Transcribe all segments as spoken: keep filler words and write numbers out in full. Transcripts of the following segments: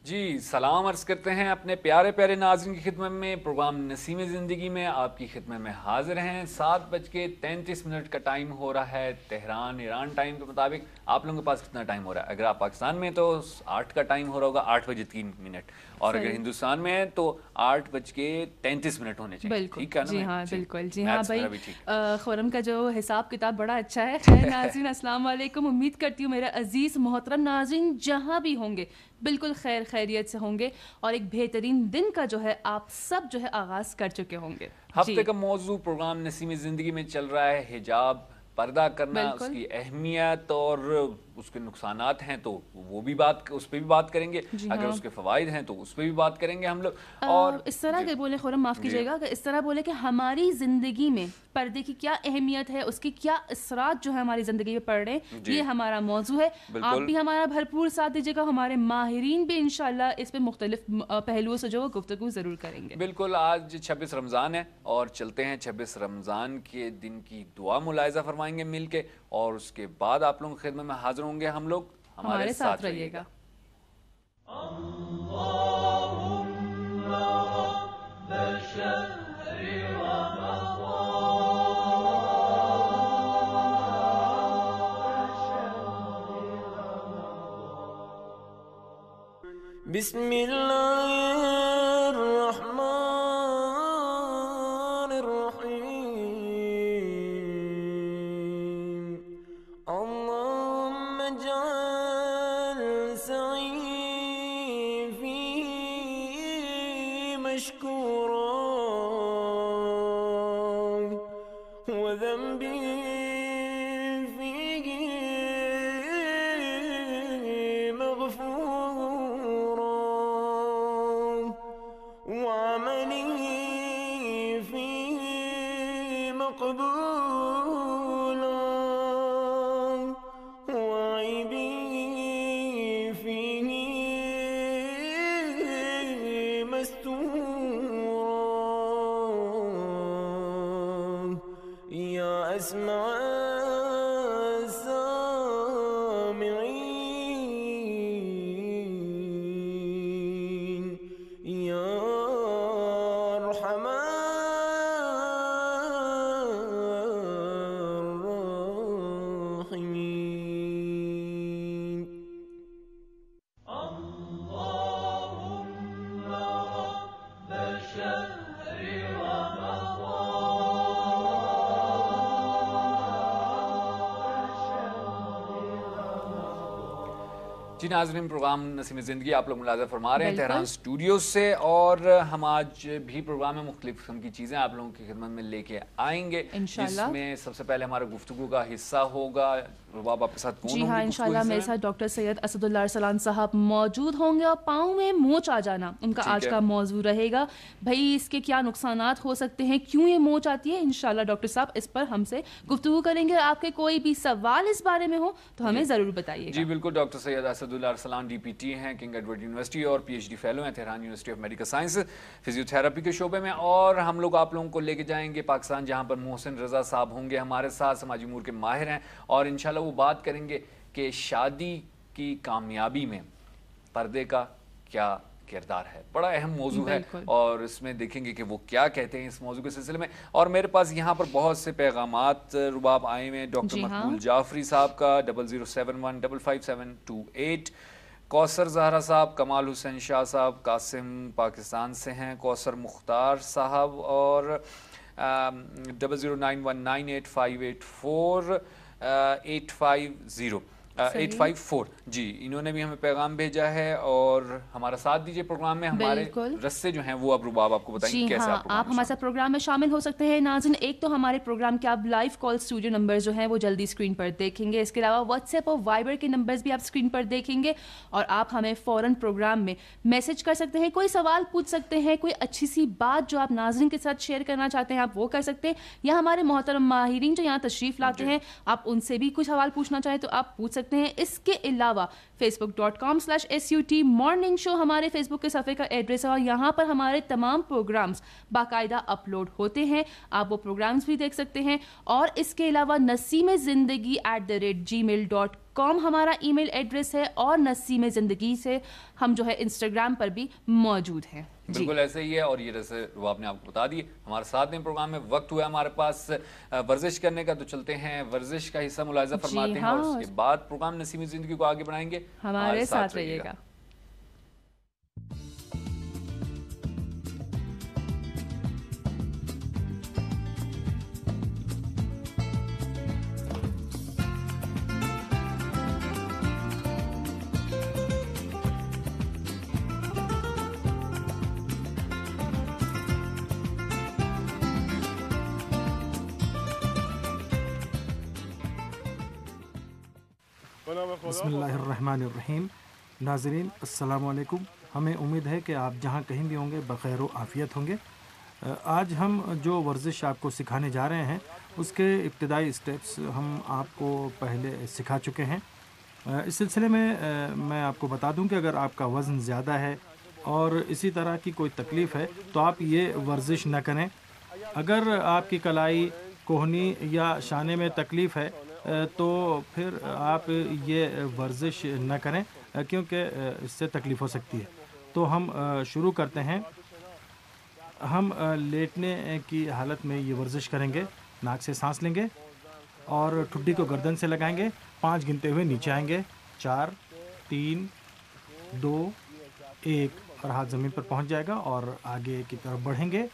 جی سلام عرض کرتے ہیں اپنے پیارے پیارے ناظرین کی خدمت میں. پروگرام نسیم زندگی میں آپ کی خدمت میں حاضر ہیں. سات بج کے تینتیس منٹ کا ٹائم ہو رہا ہے تہران ایران ٹائم کے مطابق. آپ لوگوں کے پاس کتنا ٹائم ہو رہا ہے؟ اگر آپ پاکستان میں تو آٹھ کا ٹائم ہو رہا ہوگا, آٹھ بجے تین منٹ, اور اگر ہندوستان میں ہے تو آٹھ بج کے تینتیس منٹ ہونے چاہیے. بالکل ٹھیک ہے نا؟ جی ہاں بالکل جی ہاں بھائی. بھائی خورم کا جو حساب کتاب بڑا اچھا ہے. خیر ناظرین السلام علیکم. امید کرتی ہوں میرا عزیز محترم ناظرین جہاں بھی ہوں گے بالکل خیر خیریت سے ہوں گے اور ایک بہترین دن کا جو ہے آپ سب جو ہے آغاز کر چکے ہوں گے. ہفتے کا موضوع پروگرام نسیم زندگی میں چل رہا ہے حجاب, پردہ کرنا, اس کی اہمیت اور اس کے نقصانات ہیں تو وہ بھی بات اس پہ بھی بات کریں گے. جی اگر ہاں. اس کے فوائد ہیں تو اس پہ بھی بات کریں گے ہم لوگ. اور اس طرح کے بولے خورم معاف کیجیے گا کہ اس طرح بولے کہ ہماری زندگی میں پردے کی کیا اہمیت ہے, اس کی کیا اثرات جو ہے ہماری زندگی میں پڑ رہے ہیں, یہ ہمارا موضوع ہے. آپ بھی ہمارا بھرپور ساتھ دیجیے گا, ہمارے ماہرین بھی انشاءاللہ اس پہ مختلف پہلوؤں سے جو گفتگو ضرور کریں گے. بالکل. آج چھبیس رمضان ہے اور چلتے ہیں چھبیس رمضان کے دن کی دعا ملاحظہ فرمائیں گے مل کے, اور اس کے بعد آپ لوگوں کی خدمت میں حاضر ہوں گے ہم لوگ. ہمارے ساتھ رہیے گا. بسم اللہ الرحمن الرحیم. اللہم اجعل سعی فی مشکورا وذنبی جی ناظرین, پروگرام نسیم زندگی آپ لوگ ملاحظہ فرما رہے ہیں تہران اسٹوڈیو سے, اور ہم آج بھی پروگرام میں مختلف قسم کی چیزیں آپ لوگوں کی خدمت میں لے کے آئیں گے, جس میں سب سے پہلے ہمارا گفتگو کا حصہ ہوگا. رباب آپ کے ساتھ کون ہوں گے؟ جی ہاں انشاءاللہ میرے ساتھ ڈاکٹر سید اسد اللہ ارسلان صاحب موجود ہوں گے, اور پاؤں میں موچ آ جانا ان کا آج کا موضوع رہے گا. بھائی اس کے کیا نقصانات ہو سکتے ہیں, کیوں یہ موچ آتی ہے, انشاءاللہ ڈاکٹر صاحب اس پر ہم سے گفتگو کریں گے. آپ کے کوئی بھی سوال اس بارے میں ہو تو ہمیں ضرور بتائیے گا. جی بالکل. Doctor Syed Asadullah Arsalan D P T ہیں, کنگ ایڈورڈ یونیورسٹی اور پی ایچ ڈی فیلو ہیں Tehran University of medical science physiotherapy کے شعبے میں, اور ہم لوگ آپ لوگوں کو لے کے جائیں گے پاکستان, جہاں پر محسن رضا صاحب ہوں گے ہمارے ساتھ, سماجی امور کے ماہر ہیں, اور انشاءاللہ وہ بات کریں گے کہ شادی کی کامیابی میں پردے کا کیا کردار ہے. بڑا اہم موضوع ہے, اور اس میں دیکھیں گے کہ وہ کیا کہتے ہیں اس موضوع کے سلسلے میں. اور میرے پاس یہاں پر بہت سے پیغامات رباب آئے ہوئے ہیں. ڈاکٹر مقبول جعفری صاحب کا double zero seven one double five seven two eight, Kausar Zehra sahab, Kamal Hussain Shah صاحب قاسم پاکستان سے ہیں, کوثر مختار صاحب, اور double zero nine one nine eight five eight four eight five zero eight five four. جی انہوں نے بھی ہمیں پیغام بھیجا ہے, اور ہمارا ساتھ دیجیے پروگرام میں. ہمارے رستے جو ہیں وہ اب رباب آپ کو بتائیں گے کیسے آپ آپ ہمارے ساتھ پروگرام میں شامل ہو سکتے ہیں. ناظرین ایک تو ہمارے پروگرام کے آپ لائیو کال اسٹوڈیو نمبر جو ہیں وہ جلدی اسکرین پر دیکھیں گے. اس کے علاوہ واٹس ایپ اور وائبر کے نمبرز بھی آپ اسکرین پر دیکھیں گے, اور آپ ہمیں فوراً پروگرام میں میسج کر سکتے ہیں, کوئی سوال پوچھ سکتے ہیں, کوئی اچھی سی بات جو آپ ناظرین کے ساتھ شیئر کرنا چاہتے ہیں آپ وہ کر سکتے ہیں, یا ہمارے محترم ماہرین جو یہاں تشریف لاتے ہیں آپ ان سے بھی کوئی سوال پوچھنا چاہیں تو آپ پوچھ سکتے ہیں. اس کے علاوہ Facebook dot com slash S U T morning show ہمارے فیس بک کے صفحے کا ایڈریس ہے, اور یہاں پر ہمارے تمام پروگرامز باقاعدہ اپلوڈ ہوتے ہیں, آپ وہ پروگرامز بھی دیکھ سکتے ہیں. اور اس کے علاوہ Naseem Zindagi at the rate gmail dot com हमारा ईमेल एड्रेस है, और नसीम ज़िंदगी से हम जो है इंस्टाग्राम पर भी मौजूद हैं। बिल्कुल ऐसे ही है। और ये जैसे वो आपने आपको बता दी, हमारे साथ में प्रोग्राम में वक्त हुआ हमारे पास वर्जिश करने का, तो चलते हैं वर्जिश का हिस्सा मुलाहिजा फरमाते हैं, और उसके बाद प्रोग्राम नसीम ज़िंदगी को आगे बढ़ाएंगे। हमारे साथ रहिएगा। बिस्मिल्लाहिर्रहमानिर्रहीम। नाज़रीन अस्सलामु अलैकुम। हमें उम्मीद है कि आप जहाँ कहीं भी होंगे बख़ैर व आफ़ियत होंगे। आज हम जो वर्जिश आपको सिखाने जा रहे हैं उसके इब्तिदाई स्टेप्स हम आपको पहले सिखा चुके हैं। इस सिलसिले में मैं आपको बता दूं कि अगर आपका वज़न ज़्यादा है और इसी तरह की कोई तकलीफ़ है तो आप ये वर्जिश न करें। अगर आपकी कलाई, कोहनी या शाने में तकलीफ़ है तो फिर आप ये वर्जिश न करें, क्योंकि इससे तकलीफ़ हो सकती है। तो हम शुरू करते हैं। हम लेटने की हालत में ये वर्जिश करेंगे। नाक से सांस लेंगे और ठुड्डी को गर्दन से लगाएंगे। पाँच गिनते हुए नीचे आएंगे। चार, तीन, दो, एक, और हाथ ज़मीन पर पहुंच जाएगा और आगे की तरफ बढ़ेंगे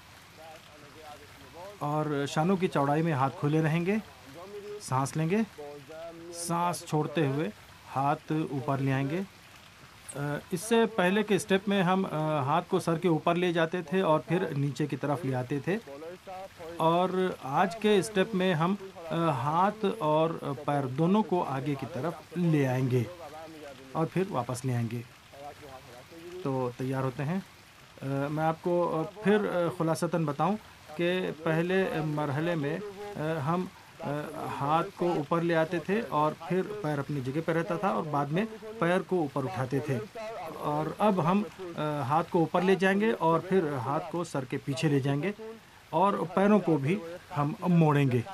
और शानों की चौड़ाई में हाथ खुले रहेंगे। सांस लेंगे, सांस छोड़ते हुए हाथ ऊपर ले आएंगे। इससे पहले के स्टेप में हम हाथ को सर के ऊपर ले जाते थे और फिर नीचे की तरफ ले आते थे, और आज के स्टेप में हम हाथ और पैर दोनों को आगे की तरफ ले आएंगे और फिर वापस ले आएंगे। तो तैयार होते हैं। मैं आपको फिर खुलासतन बताऊं कि पहले मरहले में हम हाथ को ऊपर ले आते थे और फिर पैर अपनी जगह पर रहता था, और बाद में पैर को ऊपर उठाते थे। और अब हम हाथ को ऊपर ले जाएंगे और फिर हाथ को सर के पीछे ले जाएंगे और पैरों को भी हम मोड़ेंगे।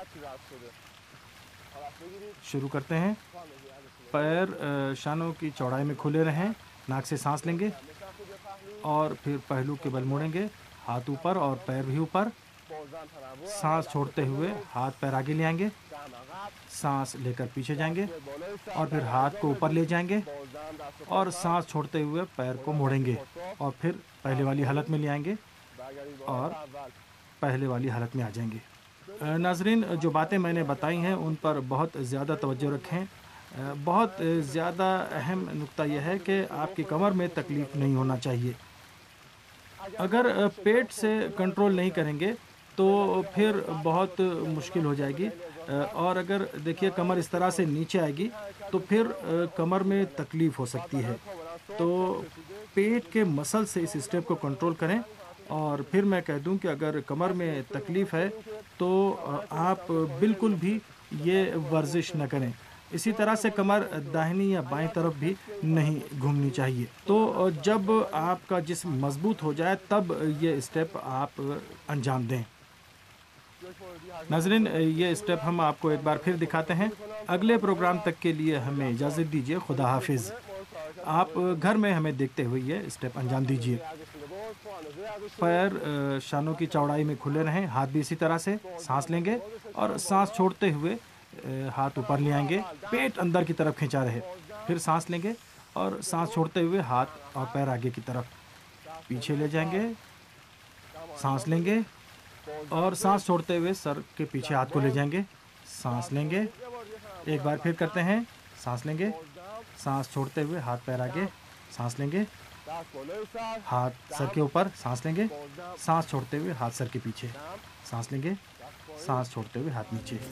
शुरू करते हैं। पैर शानों की चौड़ाई में खुले रहें। नाक से सांस लेंगे और फिर पहलू के बल मोड़ेंगे। हाथ ऊपर और पैर भी ऊपर। सांस छोड़ते हुए हाथ पैर आगे ले आएंगे। सांस लेकर पीछे जाएंगे और फिर हाथ को ऊपर ले जाएंगे और सांस छोड़ते हुए पैर को मोड़ेंगे और फिर पहले वाली हालत में ले आएंगे और पहले वाली हालत में आ जाएंगे। नाज़रीन, जो बातें मैंने बताई हैं उन पर बहुत ज़्यादा तवज्जो रखें। बहुत ज़्यादा अहम नुक्ता यह है कि आपकी कमर में तकलीफ़ नहीं होना चाहिए। अगर पेट से कंट्रोल नहीं करेंगे तो फिर बहुत मुश्किल हो जाएगी, और अगर देखिए कमर इस तरह से नीचे आएगी तो फिर कमर में तकलीफ़ हो सकती है। तो पेट के मसल से इस स्टेप को कंट्रोल करें। और फिर मैं कह दूं कि अगर कमर में तकलीफ़ है तो आप बिल्कुल भी ये वर्जिश न करें। इसी तरह से कमर दाहिनी या बाएं तरफ भी नहीं घूमनी चाहिए। तो जब आपका जिस्म मजबूत हो जाए तब ये स्टेप आप अंजाम दें। नाज़रीन, ये स्टेप हम आपको एक बार फिर दिखाते हैं। अगले प्रोग्राम तक के लिए हमें इजाज़त दीजिए। खुदा हाफिज़। आप घर में हमें देखते हुए ये स्टेप अंजाम दीजिए। पैर शानों की चौड़ाई में खुले रहें। हाथ भी इसी तरह से। सांस लेंगे और सांस छोड़ते हुए हाथ ऊपर ले आएंगे। पेट अंदर की तरफ खींचा रहे। फिर सांस लेंगे और सांस छोड़ते हुए हाथ और पैर आगे की तरफ पीछे ले जाएंगे। सांस लेंगे और सांस छोड़ते हुए सर के पीछे हाथ को ले जाएंगे। सांस लेंगे। एक बार फिर करते हैं। सांस लेंगे, सांस छोड़ते हुए हाथ पैर आगे। सांस लेंगे, हाथ सर के ऊपर। सांस लेंगे, सांस छोड़ते हुए हाथ सर के पीछे। सांस लेंगे, सांस छोड़ते हुए हाथ नीचे।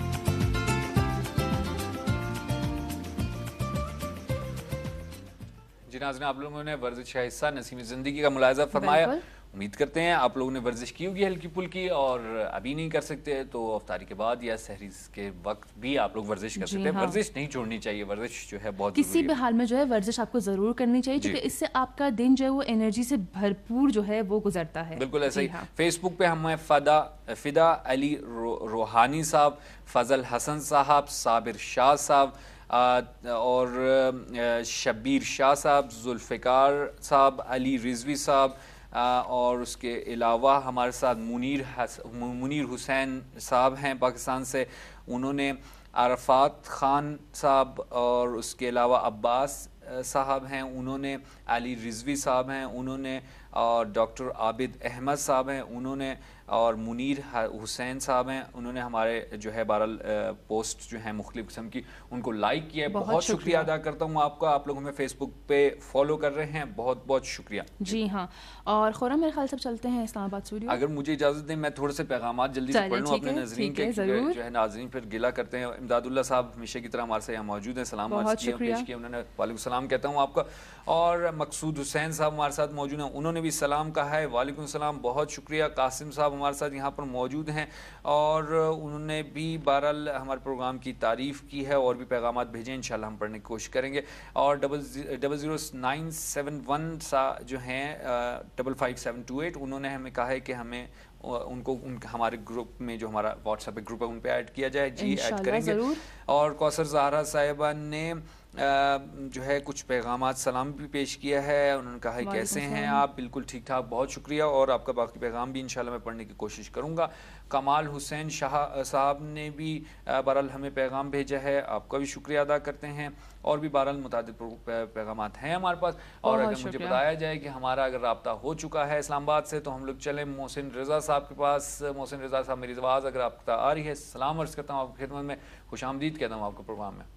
जी नाज़रीन, आप लोगों ने वर्जिश का हिस्सा नसीम ज़िंदगी का मुलाहिजा फरमाया। उम्मीद करते हैं आप लोगों ने वर्जिश की होगी हल्की फुल्की, और अभी नहीं कर सकते तो अफ्तारी के बाद या सहरी के वक्त भी आप लोग वर्जिश कर सकते हैं। हाँ। वर्जिश नहीं छोड़नी चाहिए। वर्जिश जो है बहुत किसी भी हाल में जो है वर्जिश आपको ज़रूर करनी चाहिए, क्योंकि इससे आपका दिन जो है वो एनर्जी से भरपूर जो है वो गुजरता है। बिल्कुल ऐसा ही। हाँ। फेसबुक पे हमें फ़दा फ़िदा अली रो, रोहानी साहब, फजल हसन साहब, साबिर शाह साहब, اور شبیر شاہ صاحب، ذوالفقار صاحب، علی رضوی صاحب، اور اس کے علاوہ ہمارے ساتھ منیر منیر حسین صاحب ہیں پاکستان سے، انہوں نے عرفات خان صاحب، اور اس کے علاوہ عباس صاحب ہیں، انہوں نے علی رضوی صاحب ہیں، انہوں نے اور ڈاکٹر عابد احمد صاحب ہیں، انہوں نے اور منیر حسین صاحب ہیں، انہوں نے ہمارے جو ہے بہرحال پوسٹ جو ہیں مختلف قسم کی ان کو لائک کیا ہے. بہت شکریہ ادا کرتا ہوں آپ کا. آپ لوگ ہمیں فیس بک پہ فالو کر رہے ہیں، بہت بہت شکریہ. جی ہاں، اور خورم میرے خیال سے چلتے ہیں اسلام آباد اسٹوڈیو. اگر مجھے اجازت دیں میں تھوڑے سے پیغامات جلدی سے پڑھ لوں اپنے ناظرین کے، جو ہے ناظرین پھر گلا کرتے ہیں. امداد اللہ صاحب ہمیشہ کی طرح ہمارے سے یہاں موجود ہیں، سلام عرض کیا پیش کیا انہوں نے. وعلیکم السلام کہتا ہوں آپ کا. اور مقصود حسین صاحب ہمارے ساتھ موجود ہیں، انہوں نے بھی سلام کہا ہے. وعلیکم السلام، بہت شکریہ. قاسم صاحب ہمارے ساتھ یہاں پر موجود ہیں اور انہوں نے بھی بہرحال ہمارے پروگرام کی تعریف کی ہے اور بھی پیغامات بھیجیں، انشاءاللہ ہم پڑھنے کی کوشش کریں گے. اور double double zero nine seven one سا جو ہیں double five seven two eight, انہوں نے ہمیں کہا ہے کہ ہمیں ان کو ان ہمارے گروپ میں جو ہمارا واٹس ایپ گروپ ہے ان پہ ایڈ کیا جائے. جی ایڈ کریں گے. اور کوثر زہرا صاحبہ نے جو ہے کچھ پیغامات سلام بھی پیش کیا ہے. انہوں نے کہا ہے کیسے ہیں آپ؟ بالکل ٹھیک ٹھاک، بہت شکریہ. اور آپ کا باقی پیغام بھی انشاءاللہ میں پڑھنے کی کوشش کروں گا. کمال حسین شاہ صاحب نے بھی بہرحال ہمیں پیغام بھیجا ہے، آپ کا بھی شکریہ ادا کرتے ہیں. اور بھی بہرحال متعدد پیغامات ہیں ہمارے پاس. اور اگر مجھے بتایا جائے کہ ہمارا اگر رابطہ ہو چکا ہے اسلام آباد سے تو ہم لوگ چلیں محسن رضا صاحب کے پاس. محسن رضا صاحب میری آواز اگر آپ تک آ رہی ہے، سلام عرض کرتا ہوں آپ کی خدمت میں، خوش آمدید کہتا ہوں آپ کے پروگرام میں.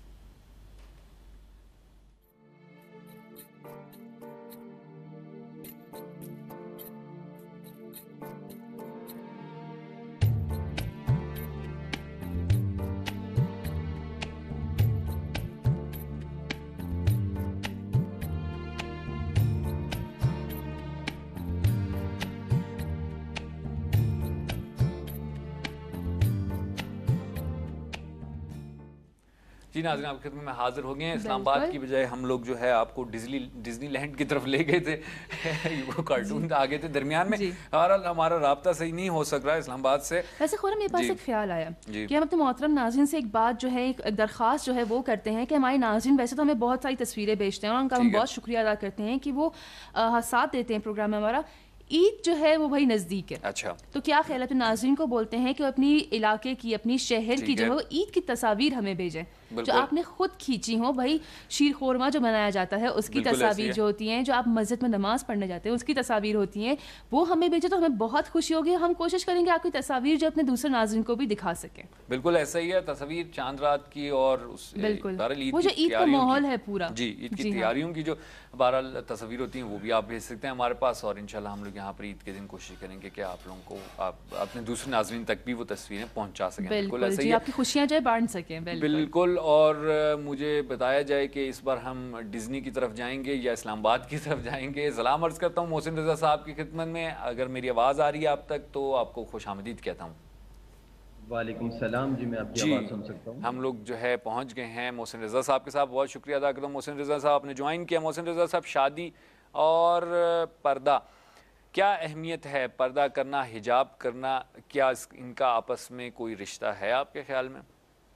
جی ناظرین، آپ کی خدمت میں حاضر ہو گئے ہیں. اسلام آباد کی بجائے ہم لوگ جو ہے آپ کو ڈزنی ڈزنی لینڈ کی طرف لے گئے تھے، وہ کارٹون آگے تھے درمیان میں. بہرحال ہمارا رابطہ صحیح نہیں ہو سک رہا ہے اسلام آباد سے. ویسے خورم میرے پاس ایک خیال آیا کہ ہم اپنے محترم ناظرین سے ایک بات جو ہے ایک درخواست جو ہے وہ کرتے ہیں کہ ہمارے ناظرین ویسے تو ہمیں بہت ساری تصویریں بھیجتے ہیں اور ان کا ہم بہت شکریہ ادا کرتے ہیں کہ وہ ساتھ دیتے ہیں پروگرام میں ہمارا. عید جو ہے وہ بھائی نزدیک ہے. اچھا، تو کیا خیال ہے؟ تو ناظرین کو بولتے ہیں کہ اپنی علاقے کی، اپنی شہر کی جو ہے وہ عید کی تصاویر ہمیں بھیجیں جو آپ نے خود کھینچی ہوں. بھائی شیر خورما جو بنایا جاتا ہے اس کی تصاویر جو ہوتی ہیں، جو آپ مسجد میں نماز پڑھنے جاتے ہیں اس کی تصاویر ہوتی ہیں، وہ ہمیں بھیجیں تو ہمیں بہت خوشی ہوگی. ہم کوشش کریں گے آپ کی تصاویر جو اپنے دوسرے ناظرین کو بھی دکھا سکیں. بالکل ایسا ہی ہے، تصاویر چاند رات کی اور بالکل وہ جو عید کا ماحول ہے پورا، جی عید کی تیاریوں کی جو بہرحال تصاویر ہوتی ہیں وہ بھی آپ بھیج سکتے ہیں ہمارے پاس. اور انشاءاللہ ہم لوگ یہاں پر عید کے دن کوشش کریں گے کہ آپ لوگوں کو آپ اپنے دوسرے ناظرین تک بھی وہ تصویریں پہنچا سکیں. بالکل ایسا ہی، آپ کی خوشیاں جو ہے بانٹ سکیں. بالکل. اور مجھے بتایا جائے کہ اس بار ہم ڈزنی کی طرف جائیں گے یا اسلام آباد کی طرف جائیں گے. سلام عرض کرتا ہوں محسن رضا صاحب کی خدمت میں. اگر میری آواز آ رہی ہے آپ تک تو آپ کو خوش آمدید کہتا ہوں. وعلیکم السلام. جی میں آپ کی آواز سن سکتا ہوں. ہم لوگ جو ہے پہنچ گئے ہیں محسن رضا صاحب کے ساتھ. بہت شکریہ ادا کرتا ہوں محسن رضا صاحب، آپ نے جوائن کیا. محسن رضا صاحب، شادی اور پردہ کیا اہمیت ہے؟ پردہ کرنا، حجاب کرنا، کیا ان کا آپس میں کوئی رشتہ ہے آپ کے خیال میں؟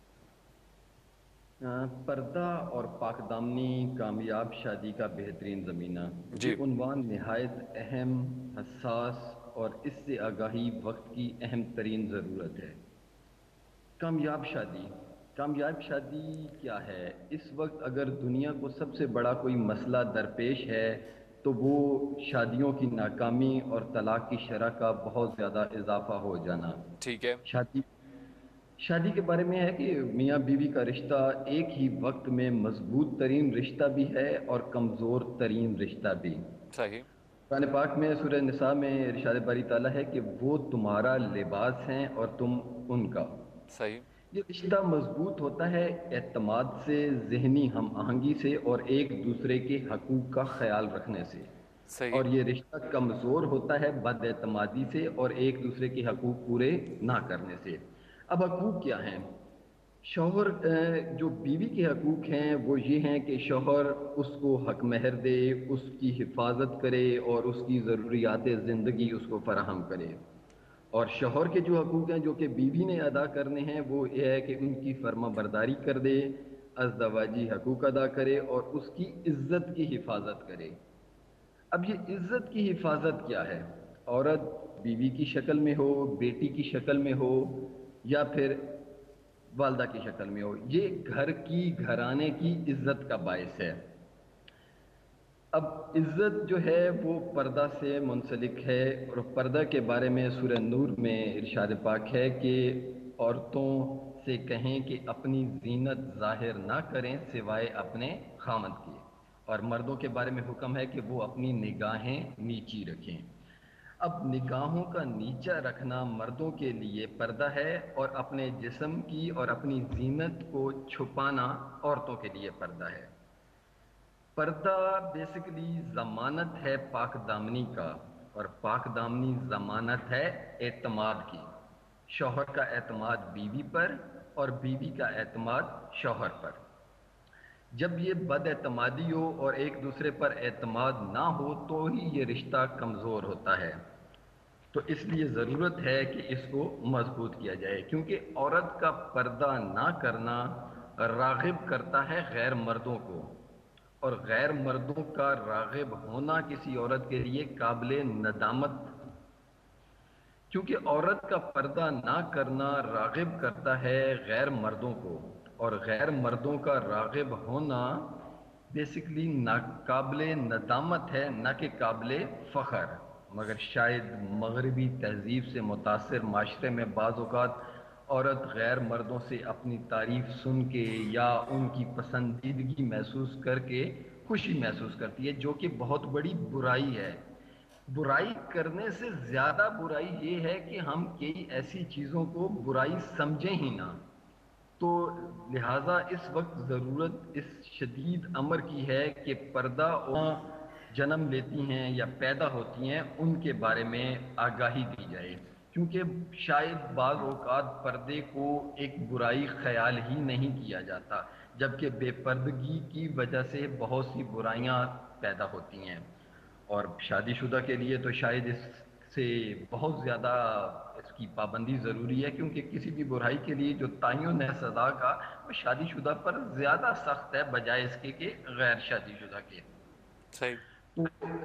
پردہ اور پاک دامنی کامیاب شادی کا بہترین زمینہ. جی، عنوان نہایت اہم، حساس اور اس سے آگاہی وقت کی اہم ترین ضرورت ہے. کامیاب شادی کامیاب شادی کیا ہے؟ اس وقت اگر دنیا کو سب سے بڑا کوئی مسئلہ درپیش ہے تو وہ شادیوں کی ناکامی اور طلاق کی شرح کا بہت زیادہ اضافہ ہو جانا. ٹھیک ہے. شادی شادی کے بارے میں ہے کہ میاں بیوی کا رشتہ ایک ہی وقت میں مضبوط ترین رشتہ بھی ہے اور کمزور ترین رشتہ بھی. صحیح. قرآن پاک میں سورہ نساء میں ارشاد باری تعالیٰ ہے کہ وہ تمہارا لباس ہیں اور تم ان کا. صحیح. یہ رشتہ مضبوط ہوتا ہے اعتماد سے، ذہنی ہم آہنگی سے اور ایک دوسرے کے حقوق کا خیال رکھنے سے. صحیح. اور یہ رشتہ کمزور ہوتا ہے بد اعتمادی سے اور ایک دوسرے کے حقوق پورے نہ کرنے سے. اب حقوق کیا ہیں؟ شوہر جو بیوی کے حقوق ہیں وہ یہ ہیں کہ شوہر اس کو حق مہر دے، اس کی حفاظت کرے اور اس کی ضروریات زندگی اس کو فراہم کرے. اور شوہر کے جو حقوق ہیں جو کہ بیوی نے ادا کرنے ہیں وہ یہ ہے کہ ان کی فرما برداری کر دے، ازدواجی حقوق ادا کرے اور اس کی عزت کی حفاظت کرے۔ اب یہ عزت کی حفاظت کیا ہے؟ عورت بیوی کی شکل میں ہو، بیٹی کی شکل میں ہو یا پھر والدہ کی شکل میں ہو، یہ گھر کی گھرانے کی عزت کا باعث ہے۔ اب عزت جو ہے وہ پردہ سے منسلک ہے، اور پردہ کے بارے میں سورہ نور میں ارشاد پاک ہے کہ عورتوں سے کہیں کہ اپنی زینت ظاہر نہ کریں سوائے اپنے خامند کے، اور مردوں کے بارے میں حکم ہے کہ وہ اپنی نگاہیں نیچی رکھیں۔ اب نگاہوں کا نیچا رکھنا مردوں کے لیے پردہ ہے، اور اپنے جسم کی اور اپنی زینت کو چھپانا عورتوں کے لیے پردہ ہے۔ پردہ بیسیکلی ضمانت ہے پاک دامنی کا، اور پاک دامنی ضمانت ہے اعتماد کی، شوہر کا اعتماد بیوی پر اور بیوی کا اعتماد شوہر پر۔ جب یہ بد اعتمادی ہو اور ایک دوسرے پر اعتماد نہ ہو تو ہی یہ رشتہ کمزور ہوتا ہے، تو اس لیے ضرورت ہے کہ اس کو مضبوط کیا جائے، کیونکہ عورت کا پردہ نہ کرنا راغب کرتا ہے غیر مردوں کو، اور غیر مردوں کا راغب ہونا کسی عورت کے لیے قابل ندامت، کیونکہ عورت کا پردہ نہ کرنا راغب کرتا ہے غیر مردوں کو، اور غیر مردوں کا راغب ہونا بیسیکلی ناقابل ندامت ہے، نہ کہ قابل فخر۔ مگر شاید مغربی تہذیب سے متاثر معاشرے میں بعض اوقات عورت غیر مردوں سے اپنی تعریف سن کے یا ان کی پسندیدگی محسوس کر کے خوشی محسوس کرتی ہے، جو کہ بہت بڑی برائی ہے۔ برائی کرنے سے زیادہ برائی یہ ہے کہ ہم کئی ایسی چیزوں کو برائی سمجھیں ہی نہ۔ تو لہٰذا اس وقت ضرورت اس شدید امر کی ہے کہ پردہ اور جنم لیتی ہیں یا پیدا ہوتی ہیں ان کے بارے میں آگاہی دی جائے، کیونکہ شاید بعض اوقات پردے کو ایک برائی خیال ہی نہیں کیا جاتا، جبکہ بے پردگی کی وجہ سے بہت سی برائیاں پیدا ہوتی ہیں، اور شادی شدہ کے لیے تو شاید اس سے بہت زیادہ اس کی پابندی ضروری ہے، کیونکہ کسی بھی برائی کے لیے جو تعین ہے سزا کا وہ شادی شدہ پر زیادہ سخت ہے بجائے اس کے کہ غیر شادی شدہ کے۔ صحیح۔ تو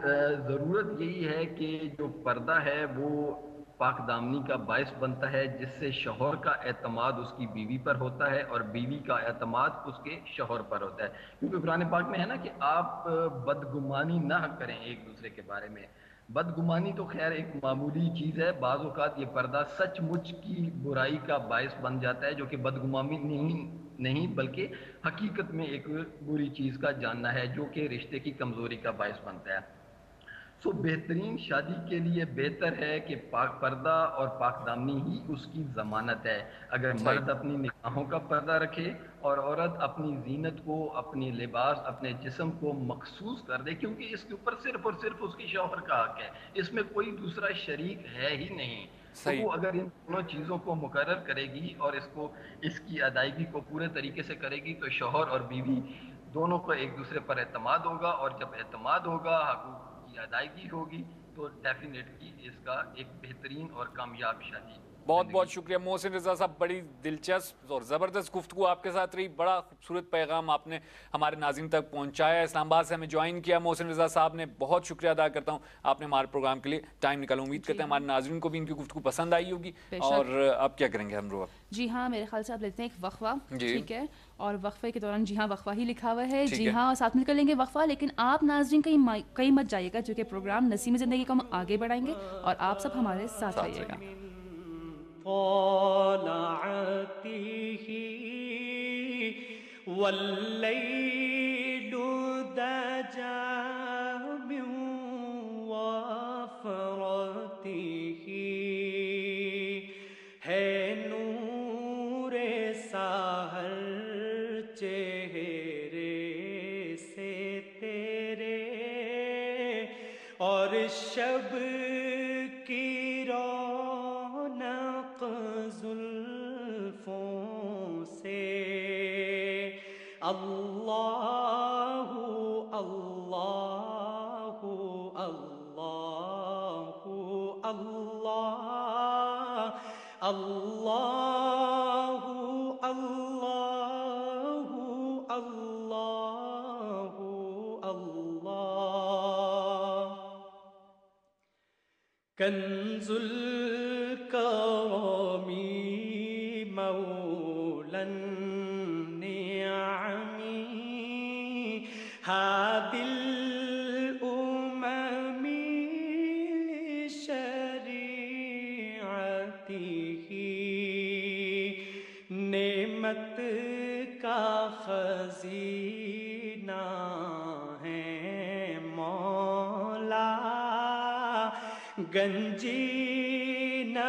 ضرورت یہی ہے کہ جو پردہ ہے وہ پاک دامنی کا باعث بنتا ہے، جس سے شوہر کا اعتماد اس کی بیوی پر ہوتا ہے اور بیوی کا اعتماد اس کے شوہر پر ہوتا ہے، کیونکہ قرآن پاک میں ہے نا کہ آپ بدگمانی نہ کریں ایک دوسرے کے بارے میں۔ بدگمانی تو خیر ایک معمولی چیز ہے، بعض اوقات یہ پردہ سچ مچ کی برائی کا باعث بن جاتا ہے، جو کہ بدگمانی نہیں نہیں بلکہ حقیقت میں ایک بری چیز کا جاننا ہے، جو کہ رشتے کی کمزوری کا باعث بنتا ہے۔ سو بہترین شادی کے لیے بہتر ہے کہ پاک پردہ اور پاک دامنی ہی اس کی ضمانت ہے۔ اگر مرد اپنی نگاہوں کا پردہ رکھے اور عورت اپنی زینت کو، اپنی لباس، اپنے جسم کو مخصوص کر دے، کیونکہ اس کے اوپر صرف اور صرف اس کی شوہر کا حق ہے، اس میں کوئی دوسرا شریک ہے ہی نہیں، تو وہ اگر ان دونوں چیزوں کو مقرر کرے گی اور اس کو اس کی ادائیگی کو پورے طریقے سے کرے گی تو شوہر اور بیوی دونوں کو ایک دوسرے پر اعتماد ہوگا، اور جب اعتماد ہوگا، حقوق کی ادائیگی ہوگی، تو ڈیفینیٹلی اس کا ایک بہترین اور کامیاب شادی۔ بہت بہت شکریہ محسن رضا صاحب، بڑی دلچسپ اور زبردست گفتگو آپ کے ساتھ رہی، بڑا خوبصورت پیغام آپ نے ہمارے ناظرین تک پہنچایا۔ اسلام آباد سے ہمیں جوائن کیا محسن رضا صاحب نے، بہت شکریہ ادا کرتا ہوں آپ نے ہمارے پروگرام کے لیے ٹائم نکالا۔ امید کرتے ہیں ہمارے ناظرین کو بھی ان کی گفتگو پسند آئی ہوگی۔ اور اب کیا کریں گے ہم روح؟ جی ہاں، میرے خیال سے آپ لیتے ہیں ایک وقفہ، ٹھیک ہے، اور وقفے کے دوران جی ہاں وقفہ ہی لکھا ہوا ہے، جی ہاں ساتھ مل کر لیں گے وقفہ، لیکن آپ ناظرین کہیں کہیں مت جائیے گا، چونکہ پروگرام نسیم زندگی کو ہم آگے بڑھائیں گے اور آپ سب ہمارے ساتھ رہیے گا۔ طلعته والليل دجى من وفرته ہے نور سحر چہرے سے تیرے، اور شب کی رونق زلفوں سے، اللہ اللہ اللہ اللہ اللہ اللہ کنز الکرم مولا النعم هادي الأمم لشريعته نعمت کا خزینہ ہے مولا گنجینہ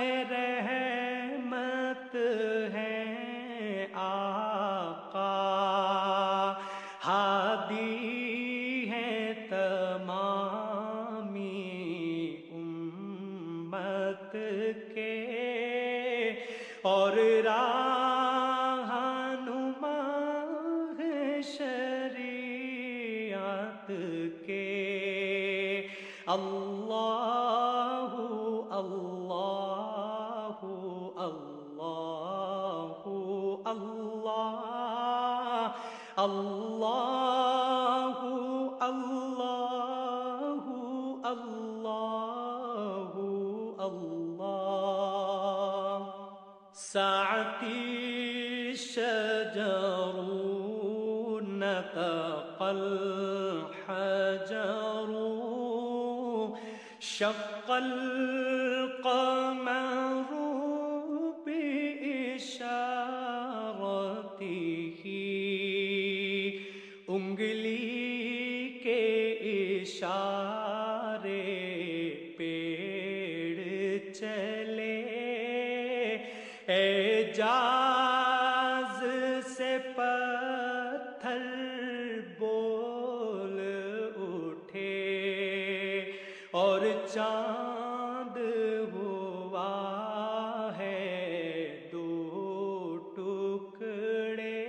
رحمت ہے آقا ہادی ہے تمامی امت کے اور رہنما ہے شریعت کے اللہ اللہ اللہ اللہ اللہ اللہ اللہ اللہ ساعتی شجر نطق الحجر شق القمر بإشارته انگلی کے اشارے پیڑ چلے اعجاز سے پتھر بول اٹھے اور چاند ہوا ہے دو ٹکڑے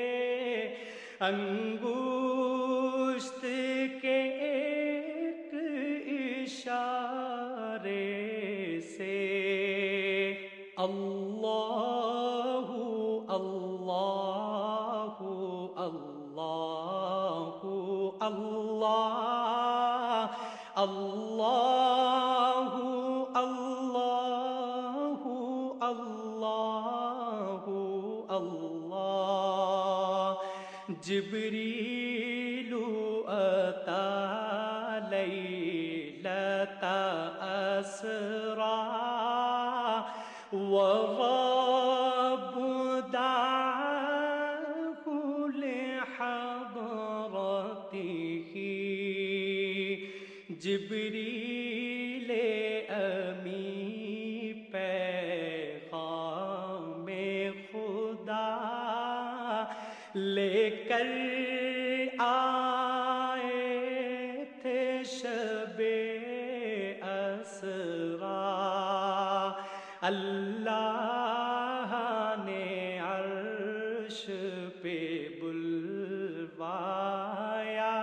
انگشت کے ایک اشارے سے اللہ اللہ اللہ اللہ اللہ اللہ اللہ اللہ جبریل اتا لیلۃ اسرا ورب دعاه لحضرته جبریل امی پیغام خدا لے کر آئے تھے شب اسرا اللہ نے عرش پہ بلوایا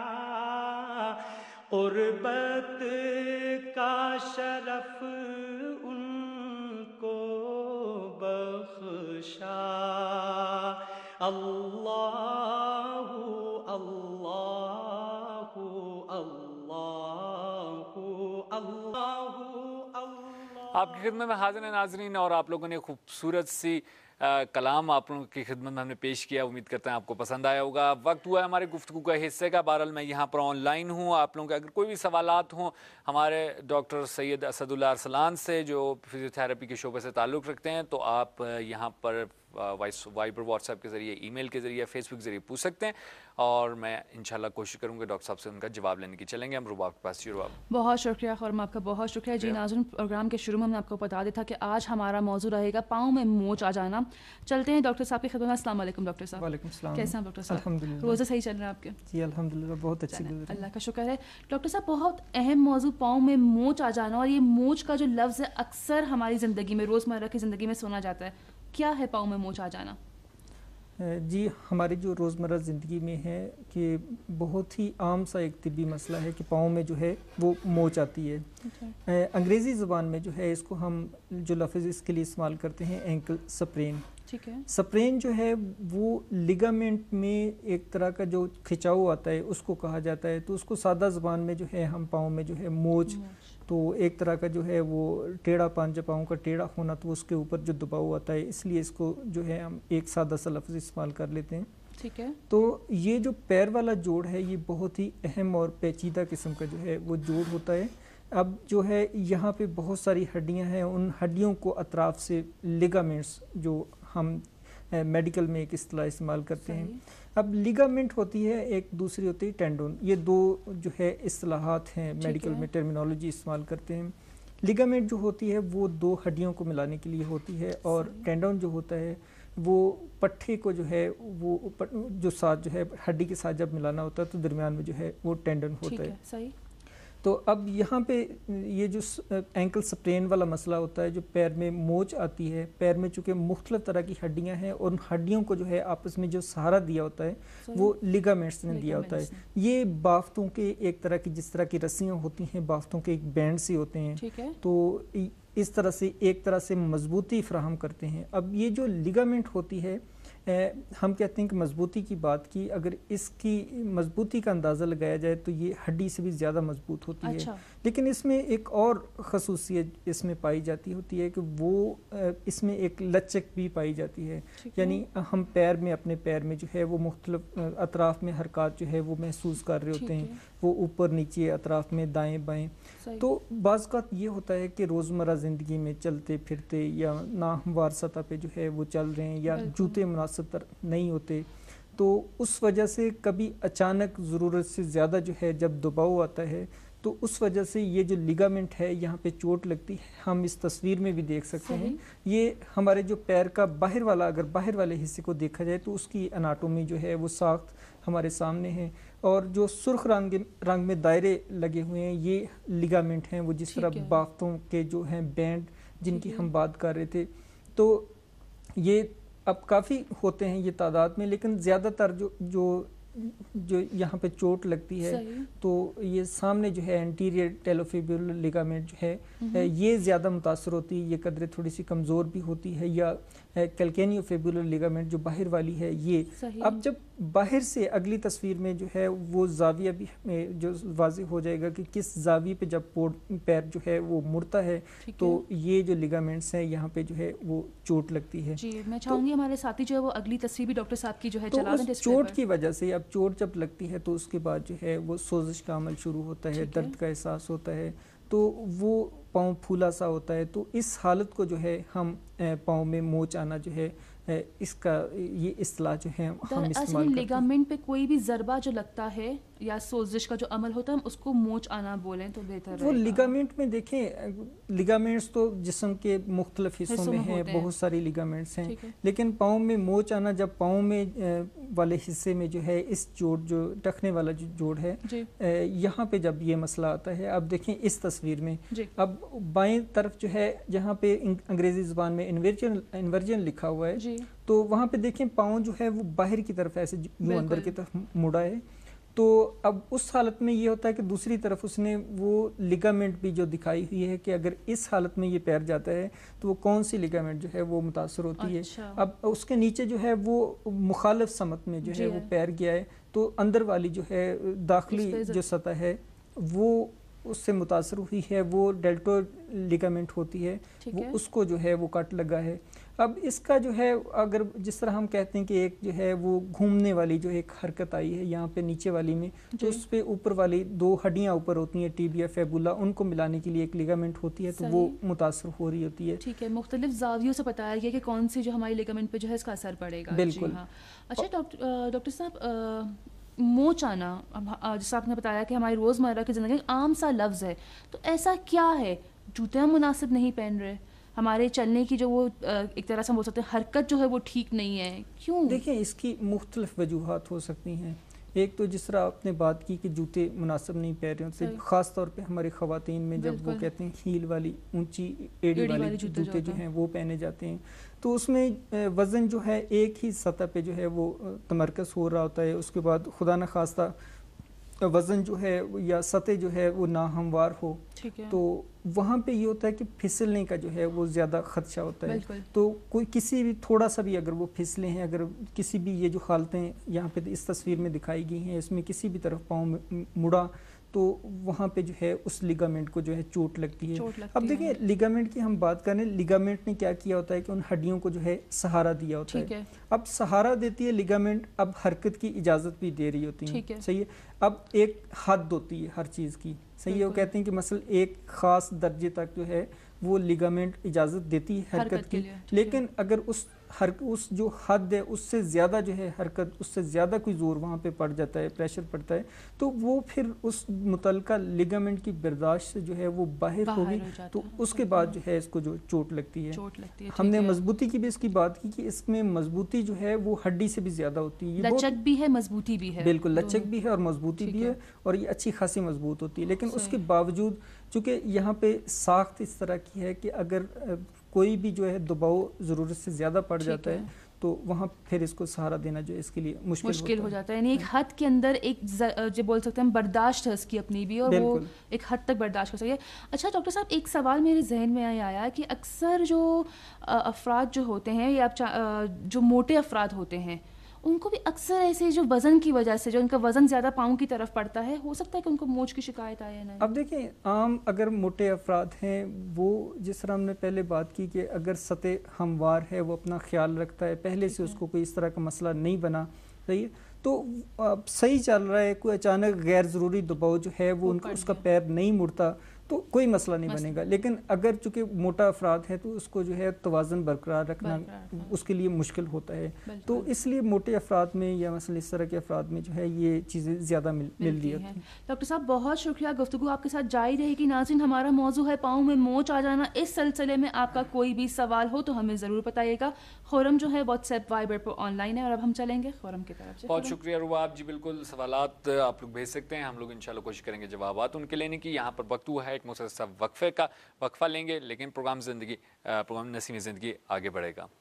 قربت کا شرف ان کو بخشا اللہ اللہ اللہ اللہ آپ کی خدمت میں حاضر ہیں ناظرین، اور آپ لوگوں نے خوبصورت سی کلام آپ لوگوں کی خدمت میں ہم نے پیش کیا. امید کرتے ہیں آپ کو پسند آیا ہوگا. وقت ہوا ہے ہمارے گفتگو کا حصے کا. بہرحال میں یہاں پر آن لائن ہوں. آپ لوگوں کے اگر کوئی بھی سوالات ہوں ہمارے ڈاکٹر سید اسد اللہ ارسلان سے جو فزیو تھراپی کے شعبے سے تعلق رکھتے ہیں، تو آپ یہاں پر وائس وائبر واٹس ایپ کے ذریعے، ای میل کے ذریعے، فیس بک کے ذریعے پوچھ سکتے ہیں، اور میں انشاءاللہ کوشش کروں گا ڈاکٹر صاحب سے ان کا جواب لینے کی. چلیں گے ہم رباب کے پاس. جی رباب. بہت شکریہ خورم، آپ کا بہت شکریہ. جی ناظرین، پروگرام کے شروع میں ہم نے آپ کو بتا دیا تھا کہ آج ہمارا موضوع رہے گا پاؤں میں موچ آ جانا. چلتے ہیں ڈاکٹر صاحب کی خدمت میں. السلام علیکم ڈاکٹر صاحب. وعلیکم السلام. کیسے ہیں ڈاکٹر صاحب؟ الحمدللہ. روزے صحیح چل رہے ہیں آپ کے؟ جی الحمدللہ بہت اچھی گزر. اللہ کا شکر ہے. ڈاکٹر صاحب، بہت اہم موضوع پاؤں میں موچ آ جانا، اور یہ موچ کا جو لفظ ہے اکثر ہماری زندگی میں، روزمرہ کی زندگی میں سنا جاتا ہے. کیا ہے پاؤں میں موچ آ جانا؟ جی ہماری جو روزمرہ زندگی میں ہے کہ بہت ہی عام سا ایک طبی مسئلہ ہے کہ پاؤں میں جو ہے وہ موچ آتی ہے. انگریزی زبان میں جو ہے اس کو ہم جو لفظ اس کے لیے استعمال کرتے ہیں اینکل سپرین. ٹھیک ہے. سپرین جو ہے وہ لیگامنٹ میں ایک طرح کا جو کھچاؤ آتا ہے اس کو کہا جاتا ہے. تو اس کو سادہ زبان میں جو ہے ہم پاؤں میں جو ہے موچ, تو ایک طرح کا جو ہے وہ ٹیڑھا پانجا, پاؤں کا ٹیڑھا ہونا, تو اس کے اوپر جو دباؤ آتا ہے, اس لیے اس کو جو ہے ہم ایک سادہ سا لفظ استعمال کر لیتے ہیں. ٹھیک ہے. تو یہ جو پیر والا جوڑ ہے یہ بہت ہی اہم اور پیچیدہ قسم کا جو ہے وہ جوڑ ہوتا ہے. اب جو ہے یہاں پہ بہت ساری ہڈیاں ہیں, ان ہڈیوں کو اطراف سے لیگامنٹس جو ہم میڈیکل میں ایک اصطلاح استعمال کرتے ہیں. اب لیگامنٹ ہوتی ہے, ایک دوسری ہوتی ہے ٹینڈون. یہ دو جو ہے اصطلاحات ہیں میڈیکل میں, ٹرمینالوجی استعمال کرتے ہیں. لیگامنٹ جو ہوتی ہے وہ دو ہڈیوں کو ملانے کے لیے ہوتی ہے, اور ٹینڈون جو ہوتا ہے وہ پٹھے کو جو ہے وہ جو ساتھ جو ہے ہڈی کے ساتھ جب ملانا ہوتا ہے تو درمیان میں جو ہے وہ ٹینڈن ہوتا ہے. صحیح. تو اب یہاں پہ یہ جو اینکل سپرین والا مسئلہ ہوتا ہے, جو پیر میں موچ آتی ہے, پیر میں چونکہ مختلف طرح کی ہڈیاں ہیں اور ان ہڈیوں کو جو ہے آپس میں جو سہارا دیا ہوتا ہے وہ لیگامنٹس نے دیا ہوتا ہے. یہ بافتوں کے ایک طرح کی, جس طرح کی رسیاں ہوتی ہیں بافتوں کے ایک بینڈ سے ہوتے ہیں, تو اس طرح سے ایک طرح سے مضبوطی فراہم کرتے ہیں. اب یہ جو لیگامنٹ ہوتی ہے, ہم کہتے ہیں کہ مضبوطی کی بات کی, اگر اس کی مضبوطی کا اندازہ لگایا جائے تو یہ ہڈی سے بھی زیادہ مضبوط ہوتی ہے. لیکن اس میں ایک اور خصوصیت اس میں پائی جاتی ہوتی ہے کہ وہ اس میں ایک لچک بھی پائی جاتی ہے. یعنی ہم پیر میں, اپنے پیر میں جو ہے وہ مختلف اطراف میں حرکات جو ہے وہ محسوس کر رہے ہوتے ہیں, وہ اوپر نیچے اطراف میں دائیں بائیں. تو بعض اوقات یہ ہوتا ہے کہ روزمرہ زندگی میں چلتے پھرتے یا ناہموار سطح پہ جو ہے وہ چل رہے ہیں, یا جوتے مناسب نہیں ہوتے, تو اس وجہ سے کبھی اچانک ضرورت سے زیادہ جو ہے جب دباؤ آتا ہے تو اس وجہ سے یہ جو لیگامنٹ ہے یہاں پہ چوٹ لگتی ہے. ہم اس تصویر میں بھی دیکھ سکتے ہیں, یہ ہمارے جو پیر کا باہر والا, اگر باہر والے حصے کو دیکھا جائے تو اس کی اناٹومی جو ہے وہ ساخت ہمارے سامنے ہے, اور جو سرخ رنگ رنگ میں دائرے لگے ہوئے ہیں یہ لیگامنٹ ہیں, وہ جس طرح بافتوں کے جو ہیں بینڈ جن کی ہم بات کر رہے تھے. تو یہ اب کافی ہوتے ہیں یہ تعداد میں, لیکن زیادہ تر جو جو جو یہاں پہ چوٹ لگتی ہے تو یہ سامنے جو ہے انٹیریئر ٹیلوفیبولر لیگامنٹ جو ہے یہ زیادہ متاثر ہوتی ہے, یہ قدرے تھوڑی سی کمزور بھی ہوتی ہے, یا کیلکینیو فیبولر لیگامنٹ جو باہر والی ہے یہ. اب جب باہر سے اگلی تصویر میں جو ہے وہ زاویہ بھی جو واضح ہو جائے گا کہ کس زاویے پہ جب پیر جو ہے وہ مڑتا ہے تو یہ جو لیگامنٹس ہیں یہاں پہ جو ہے وہ چوٹ لگتی ہے. جی میں چاہوں گی ہمارے ساتھی جو ہے وہ اگلی تصویر بھی ڈاکٹر صاحب کی جو ہے چلا دیں. چوٹ کی وجہ سے اب چوٹ جب لگتی ہے تو اس کے بعد جو ہے وہ سوزش کا عمل شروع ہوتا ہے, درد کا احساس ہوتا ہے, تو وہ پاؤں پھولا سا ہوتا ہے. تو اس حالت کو جو ہے ہم پاؤں میں موچ آنا جو ہے اس کا یہ اصطلاح جو ہے ہم استعمال کرتے ہیں. لیگامنٹ پہ کوئی بھی ضربہ جو لگتا ہے یا سوزش کا جو عمل ہوتا ہے ہم اس کو موچ آنا بولیں تو بہتر رہے گا. وہ لیگامنٹ میں دیکھیں, لیگامنٹس تو جسم کے مختلف حصوں میں ہیں, بہت ساری لیگامنٹس ہیں, لیکن پاؤں میں موچ آنا جب پاؤں میں والے حصے میں جو ہے اس جوڑ جو ٹخنے والا جو جوڑ ہے یہاں پہ جب یہ مسئلہ آتا ہے. اب دیکھیں اس تصویر میں, اب بائیں طرف جو ہے جہاں پہ انگریزی زبان میں انورجن انورجن لکھا ہوا ہے تو وہاں پہ دیکھیں پاؤں جو ہے وہ باہر کی طرف ایسے یوں اندر کی طرف مڑا ہے. تو اب اس حالت میں یہ ہوتا ہے کہ دوسری طرف اس نے وہ لیگامنٹ بھی جو دکھائی ہوئی ہے کہ اگر اس حالت میں یہ پیر جاتا ہے تو وہ کون سی لیگامنٹ جو ہے وہ متاثر ہوتی ہے. اب اس کے نیچے جو ہے وہ مخالف سمت میں جو ہے وہ پیر گیا ہے, تو اندر والی جو ہے داخلی جو سطح ہے وہ اس سے متاثر ہوئی ہے, وہ ڈیلٹو لیگامنٹ ہوتی ہے, وہ اس کو جو ہے وہ کٹ لگا ہے. اب اس کا جو ہے اگر جس طرح ہم کہتے ہیں کہ ایک جو ہے وہ گھومنے والی جو ایک حرکت آئی ہے یہاں پہ نیچے والی میں, تو اس پہ اوپر والی دو ہڈیاں اوپر ہوتی ہیں ٹیبیا فیبولا, ان کو ملانے کے لیے ایک لیگامنٹ ہوتی ہے, تو وہ متاثر ہو رہی ہوتی ہے. ٹھیک ہے, مختلف زاویوں سے بتایا گیا کہ کون سی جو ہماری لیگامنٹ پہ جو ہے اس کا اثر پڑے گا. بالکل. اچھا ڈاکٹر صاحب, موچ آنا جیسا آپ نے بتایا کہ ہماری روزمرہ کی زندگی عام سا لفظ ہے, تو ایسا کیا ہے جوتے ہم مناسب نہیں پہن رہے, ہمارے چلنے کی جو وہ ایک طرح سے ہم بول سکتے ہیں حرکت جو ہے وہ ٹھیک نہیں ہے, کیوں؟ دیکھیں اس کی مختلف وجوہات ہو سکتی ہیں. ایک تو جس طرح آپ نے بات کی کہ جوتے مناسب نہیں پہن رہے ہوتے, خاص طور پہ ہماری خواتین میں جب وہ کہتے ہیں ہیل والی اونچی ایڑی والے جوتے جو ہیں وہ پہنے جاتے ہیں, تو اس میں وزن جو ہے ایک ہی سطح پہ جو ہے وہ تمرکز ہو رہا ہوتا ہے. اس کے بعد خدا نخواستہ وزن جو ہے یا سطح جو ہے وہ ناہموار ہو تو وہاں پہ یہ ہوتا ہے کہ پھسلنے کا جو ہے وہ زیادہ خدشہ ہوتا ہے. بالکل. تو کوئی کسی بھی تھوڑا سا بھی اگر وہ پھسلے ہیں, اگر کسی بھی یہ جو حالتیں یہاں پہ اس تصویر میں دکھائی گئی ہیں اس میں کسی بھی طرف پاؤں مڑا تو وہاں پہ جو ہے اس لیگامنٹ کو جو ہے چوٹ لگتی ہے. اب دیکھیں لیگامنٹ کی ہم بات کریں, لیگامنٹ نے کیا کیا ہوتا ہے کہ ان ہڈیوں کو جو ہے سہارا دیا ہوتا ہے. اب سہارا دیتی ہے لیگامنٹ, اب حرکت کی اجازت بھی دے رہی ہوتی ہے. صحیح ہے. اب ایک حد ہوتی ہے ہر چیز کی. صحیح ہے. وہ کہتے ہیں کہ مثلا ایک خاص درجے تک جو ہے وہ لیگامنٹ اجازت دیتی ہے حرکت کی, لیکن اگر اس ہر اس جو حد ہے اس سے زیادہ جو ہے حرکت, اس سے زیادہ کوئی زور وہاں پہ پڑ جاتا ہے, پریشر پڑتا ہے, تو وہ پھر اس متعلقہ لیگامنٹ کی برداشت سے جو ہے وہ باہر ہوگی, تو اس کے بعد جو ہے اس کو جو چوٹ لگتی ہے. ہم نے مضبوطی کی بھی اس کی بات کی کہ اس میں مضبوطی جو ہے وہ ہڈی سے بھی زیادہ ہوتی ہے. لچک بھی ہے, مضبوطی بھی ہے. بالکل, لچک بھی ہے اور مضبوطی بھی ہے, اور یہ اچھی خاصی مضبوط ہوتی ہے. لیکن اس کے باوجود چونکہ یہاں پہ ساخت اس طرح کی ہے کہ اگر کوئی بھی جو ہے دباؤ ضرورت سے زیادہ پڑ جاتا ہے تو وہاں پھر اس کو سہارا دینا جو ہے اس کے لیے مشکل مشکل ہو جاتا ہے. یعنی ایک حد کے اندر ایک جو بول سکتے ہیں برداشت ہے اس کی اپنی بھی, اور وہ ایک حد تک برداشت کر سکے. اچھا ڈاکٹر صاحب, ایک سوال میرے ذہن میں آیا کہ اکثر جو افراد جو ہوتے ہیں یا جو موٹے افراد ہوتے ہیں ان کو بھی اکثر ایسے جو وزن کی وجہ سے, جو ان کا وزن زیادہ پاؤں کی طرف پڑتا ہے, ہو سکتا ہے کہ ان کو موچ کی شکایت آئے نا. اب دیکھیں عام اگر موٹے افراد ہیں وہ جس طرح ہم نے پہلے بات کی کہ اگر سطح ہموار ہے, وہ اپنا خیال رکھتا ہے, پہلے سے اس کو کوئی اس طرح کا مسئلہ نہیں بنا, صحیح ہے, تو صحیح چل رہا ہے, کوئی اچانک غیر ضروری دباؤ جو ہے وہ ان کا اس کا پیر نہیں مڑتا تو کوئی مسئلہ نہیں بنے گا. لیکن اگر چونکہ موٹا افراد ہے تو اس کو جو ہے توازن برقرار رکھنا اس کے لیے مشکل ہوتا ہے, تو اس لیے موٹے افراد میں یا مثلا اس طرح کے افراد میں جو ہے یہ چیزیں زیادہ مل رہی ہیں. ڈاکٹر صاحب بہت شکریہ, گفتگو آپ کے ساتھ جاری رہے گی. ناظرین, ہمارا موضوع ہے پاؤں میں موچ آ جانا. اس سلسلے میں آپ کا کوئی بھی سوال ہو تو ہمیں ضرور بتائیے گا. خورم جو ہے واٹس ایپ وائبر پر آن لائن ہے, اور اب ہم چلیں گے خورم کی طرف. بہت شکریہ رواب جی, بالکل سوالات آپ لوگ بھیج سکتے ہیں, ہم لوگ انشاءاللہ کوشش کریں گے جوابات ان کے لینے کی. یہاں پر وقت ہوا ہے ایک مختصر وقفے کا, وقفہ لیں گے, لیکن پروگرام زندگی پروگرام نسیم زندگی آگے بڑھے گا.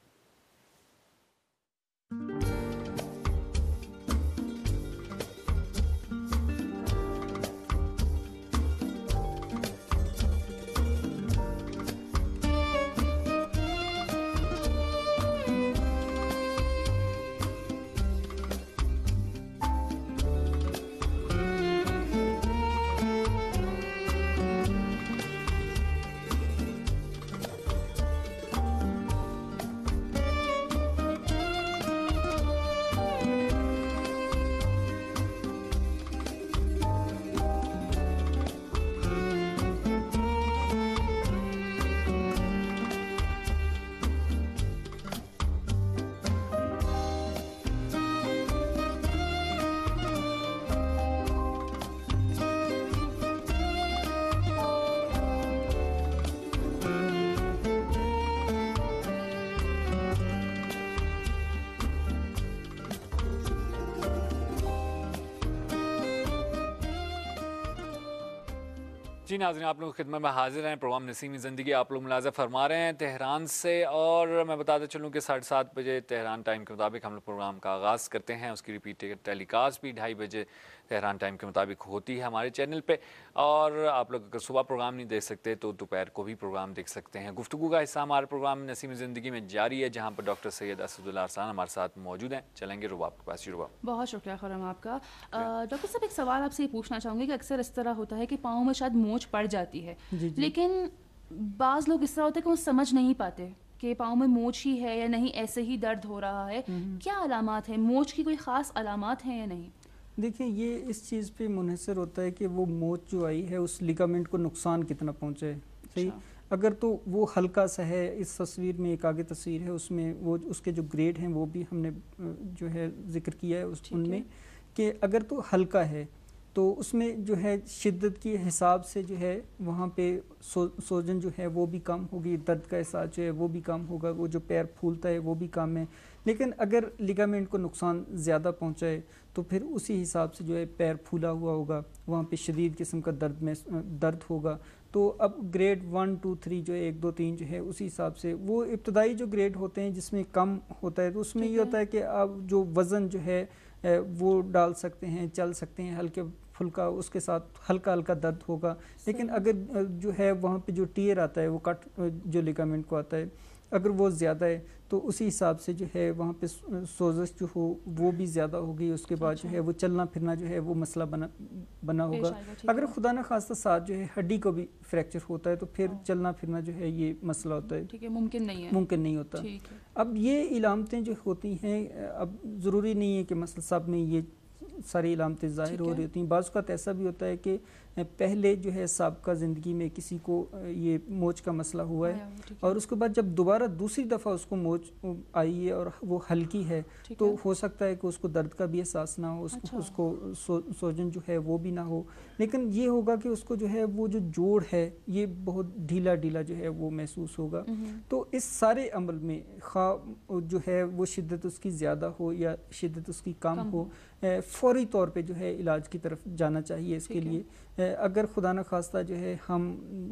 جی ناظرین, آپ لوگ خدمت میں حاضر ہیں. پروگرام نسیم زندگی آپ لوگ ملاحظہ فرما رہے ہیں تہران سے, اور میں بتاتا چلوں کہ ساڑھے سات بجے تہران ٹائم کے مطابق ہم لوگ پروگرام کا آغاز کرتے ہیں. اس کی ریپیٹ ٹیلی کاسٹ بھی ڈھائی بجے تہران ٹائم کے مطابق ہوتی ہے ہمارے چینل پہ, اور آپ لوگ اگر صبح پروگرام نہیں دیکھ سکتے تو دوپہر کو بھی پروگرام دیکھ سکتے ہیں. گفتگو کا حصہ ہمارے پروگرام نسیم زندگی میں جاری ہے, جہاں پر ڈاکٹر سید اسد اللہ ارسلان ہمارے ساتھ موجود ہیں. چلیں گے روباب کے پاس. روباب, بہت شکریہ خرم آپ کا. ڈاکٹر صاحب, ایک سوال آپ سے یہ پوچھنا چاہوں گی کہ اکثر اس طرح ہوتا ہے کہ پاؤں میں شاید موچ پڑ جاتی ہے, جی جی. لیکن بعض لوگ اس طرح ہوتے ہیں کہ وہ سمجھ نہیں پاتے کہ پاؤں میں موچ ہی ہے یا نہیں, ایسے ہی درد ہو رہا ہے. کیا علامات ہیں موچ کی, کوئی خاص علامات ہیں یا نہیں؟ دیکھیں یہ اس چیز پہ منحصر ہوتا ہے کہ وہ موچ جو آئی ہے اس لیگامنٹ کو نقصان کتنا پہنچا ہے. صحیح, اگر تو وہ ہلکا سا ہے, اس تصویر میں ایک آگے تصویر ہے اس میں وہ اس کے جو گریڈ ہیں وہ بھی ہم نے جو ہے ذکر کیا ہے اس ان میں, کہ اگر تو ہلکا ہے تو اس میں جو ہے شدت کے حساب سے جو ہے وہاں پہ سو سوجن جو ہے وہ بھی کم ہوگی, درد کا احساس جو ہے وہ بھی کم ہوگا, وہ جو پیر پھولتا ہے وہ بھی کم ہے. لیکن اگر لیگامنٹ کو نقصان زیادہ پہنچائے تو پھر اسی حساب سے جو ہے پیر پھولا ہوا ہوگا, وہاں پہ شدید قسم کا درد میں درد ہوگا. تو اب گریڈ ون ٹو تھری جو ہے ایک دو تین جو ہے اسی حساب سے وہ ابتدائی جو گریڈ ہوتے ہیں جس میں کم ہوتا ہے تو اس میں یہ ہوتا ہے کہ اب جو وزن جو ہے وہ ڈال سکتے ہیں, چل سکتے ہیں, ہلکے پھلکا اس کے ساتھ ہلکا ہلکا درد ہوگا. لیکن اگر جو ہے وہاں پہ جو ٹیئر آتا ہے وہ کٹ جو لیگامنٹ کو آتا ہے اگر وہ زیادہ ہے تو اسی حساب سے جو ہے وہاں پہ سوزش جو ہو وہ بھی زیادہ ہوگی. اس کے بعد جو ہے وہ چلنا پھرنا جو ہے وہ مسئلہ بنا بنا ہوگا. اگر خدا نہ خواستہ ساتھ جو ہے ہڈی کو بھی فریکچر ہوتا ہے تو پھر چلنا پھرنا جو ہے یہ مسئلہ ہوتا ہے, ٹھیک ہے, ممکن نہیں ہے ممکن نہیں ہوتا. اب یہ علامتیں جو ہوتی ہیں اب ضروری نہیں ہے کہ مثلا سب میں یہ ساری علامتیں ظاہر ہو رہی ہوتی ہیں. بعض اوقات ایسا بھی ہوتا ہے کہ پہلے جو ہے سابقہ زندگی میں کسی کو یہ موچ کا مسئلہ ہوا ہے اور اس کے بعد جب دوبارہ دوسری دفعہ اس کو موچ آئی ہے اور وہ ہلکی ہے تو ہو سکتا ہے کہ اس کو درد کا بھی احساس نہ ہو, اس کو اس کو سوجن جو ہے وہ بھی نہ ہو. لیکن یہ ہوگا کہ اس کو جو ہے وہ جو جوڑ ہے یہ بہت ڈھیلا ڈھیلا جو ہے وہ محسوس ہوگا. تو اس سارے عمل میں خواہ جو ہے وہ شدت اس کی زیادہ ہو یا شدت اس کی کم ہو, فوری طور پہ جو ہے علاج کی طرف جانا چاہیے. اس کے لیے اگر خدا نہ خواستہ جو ہے ہم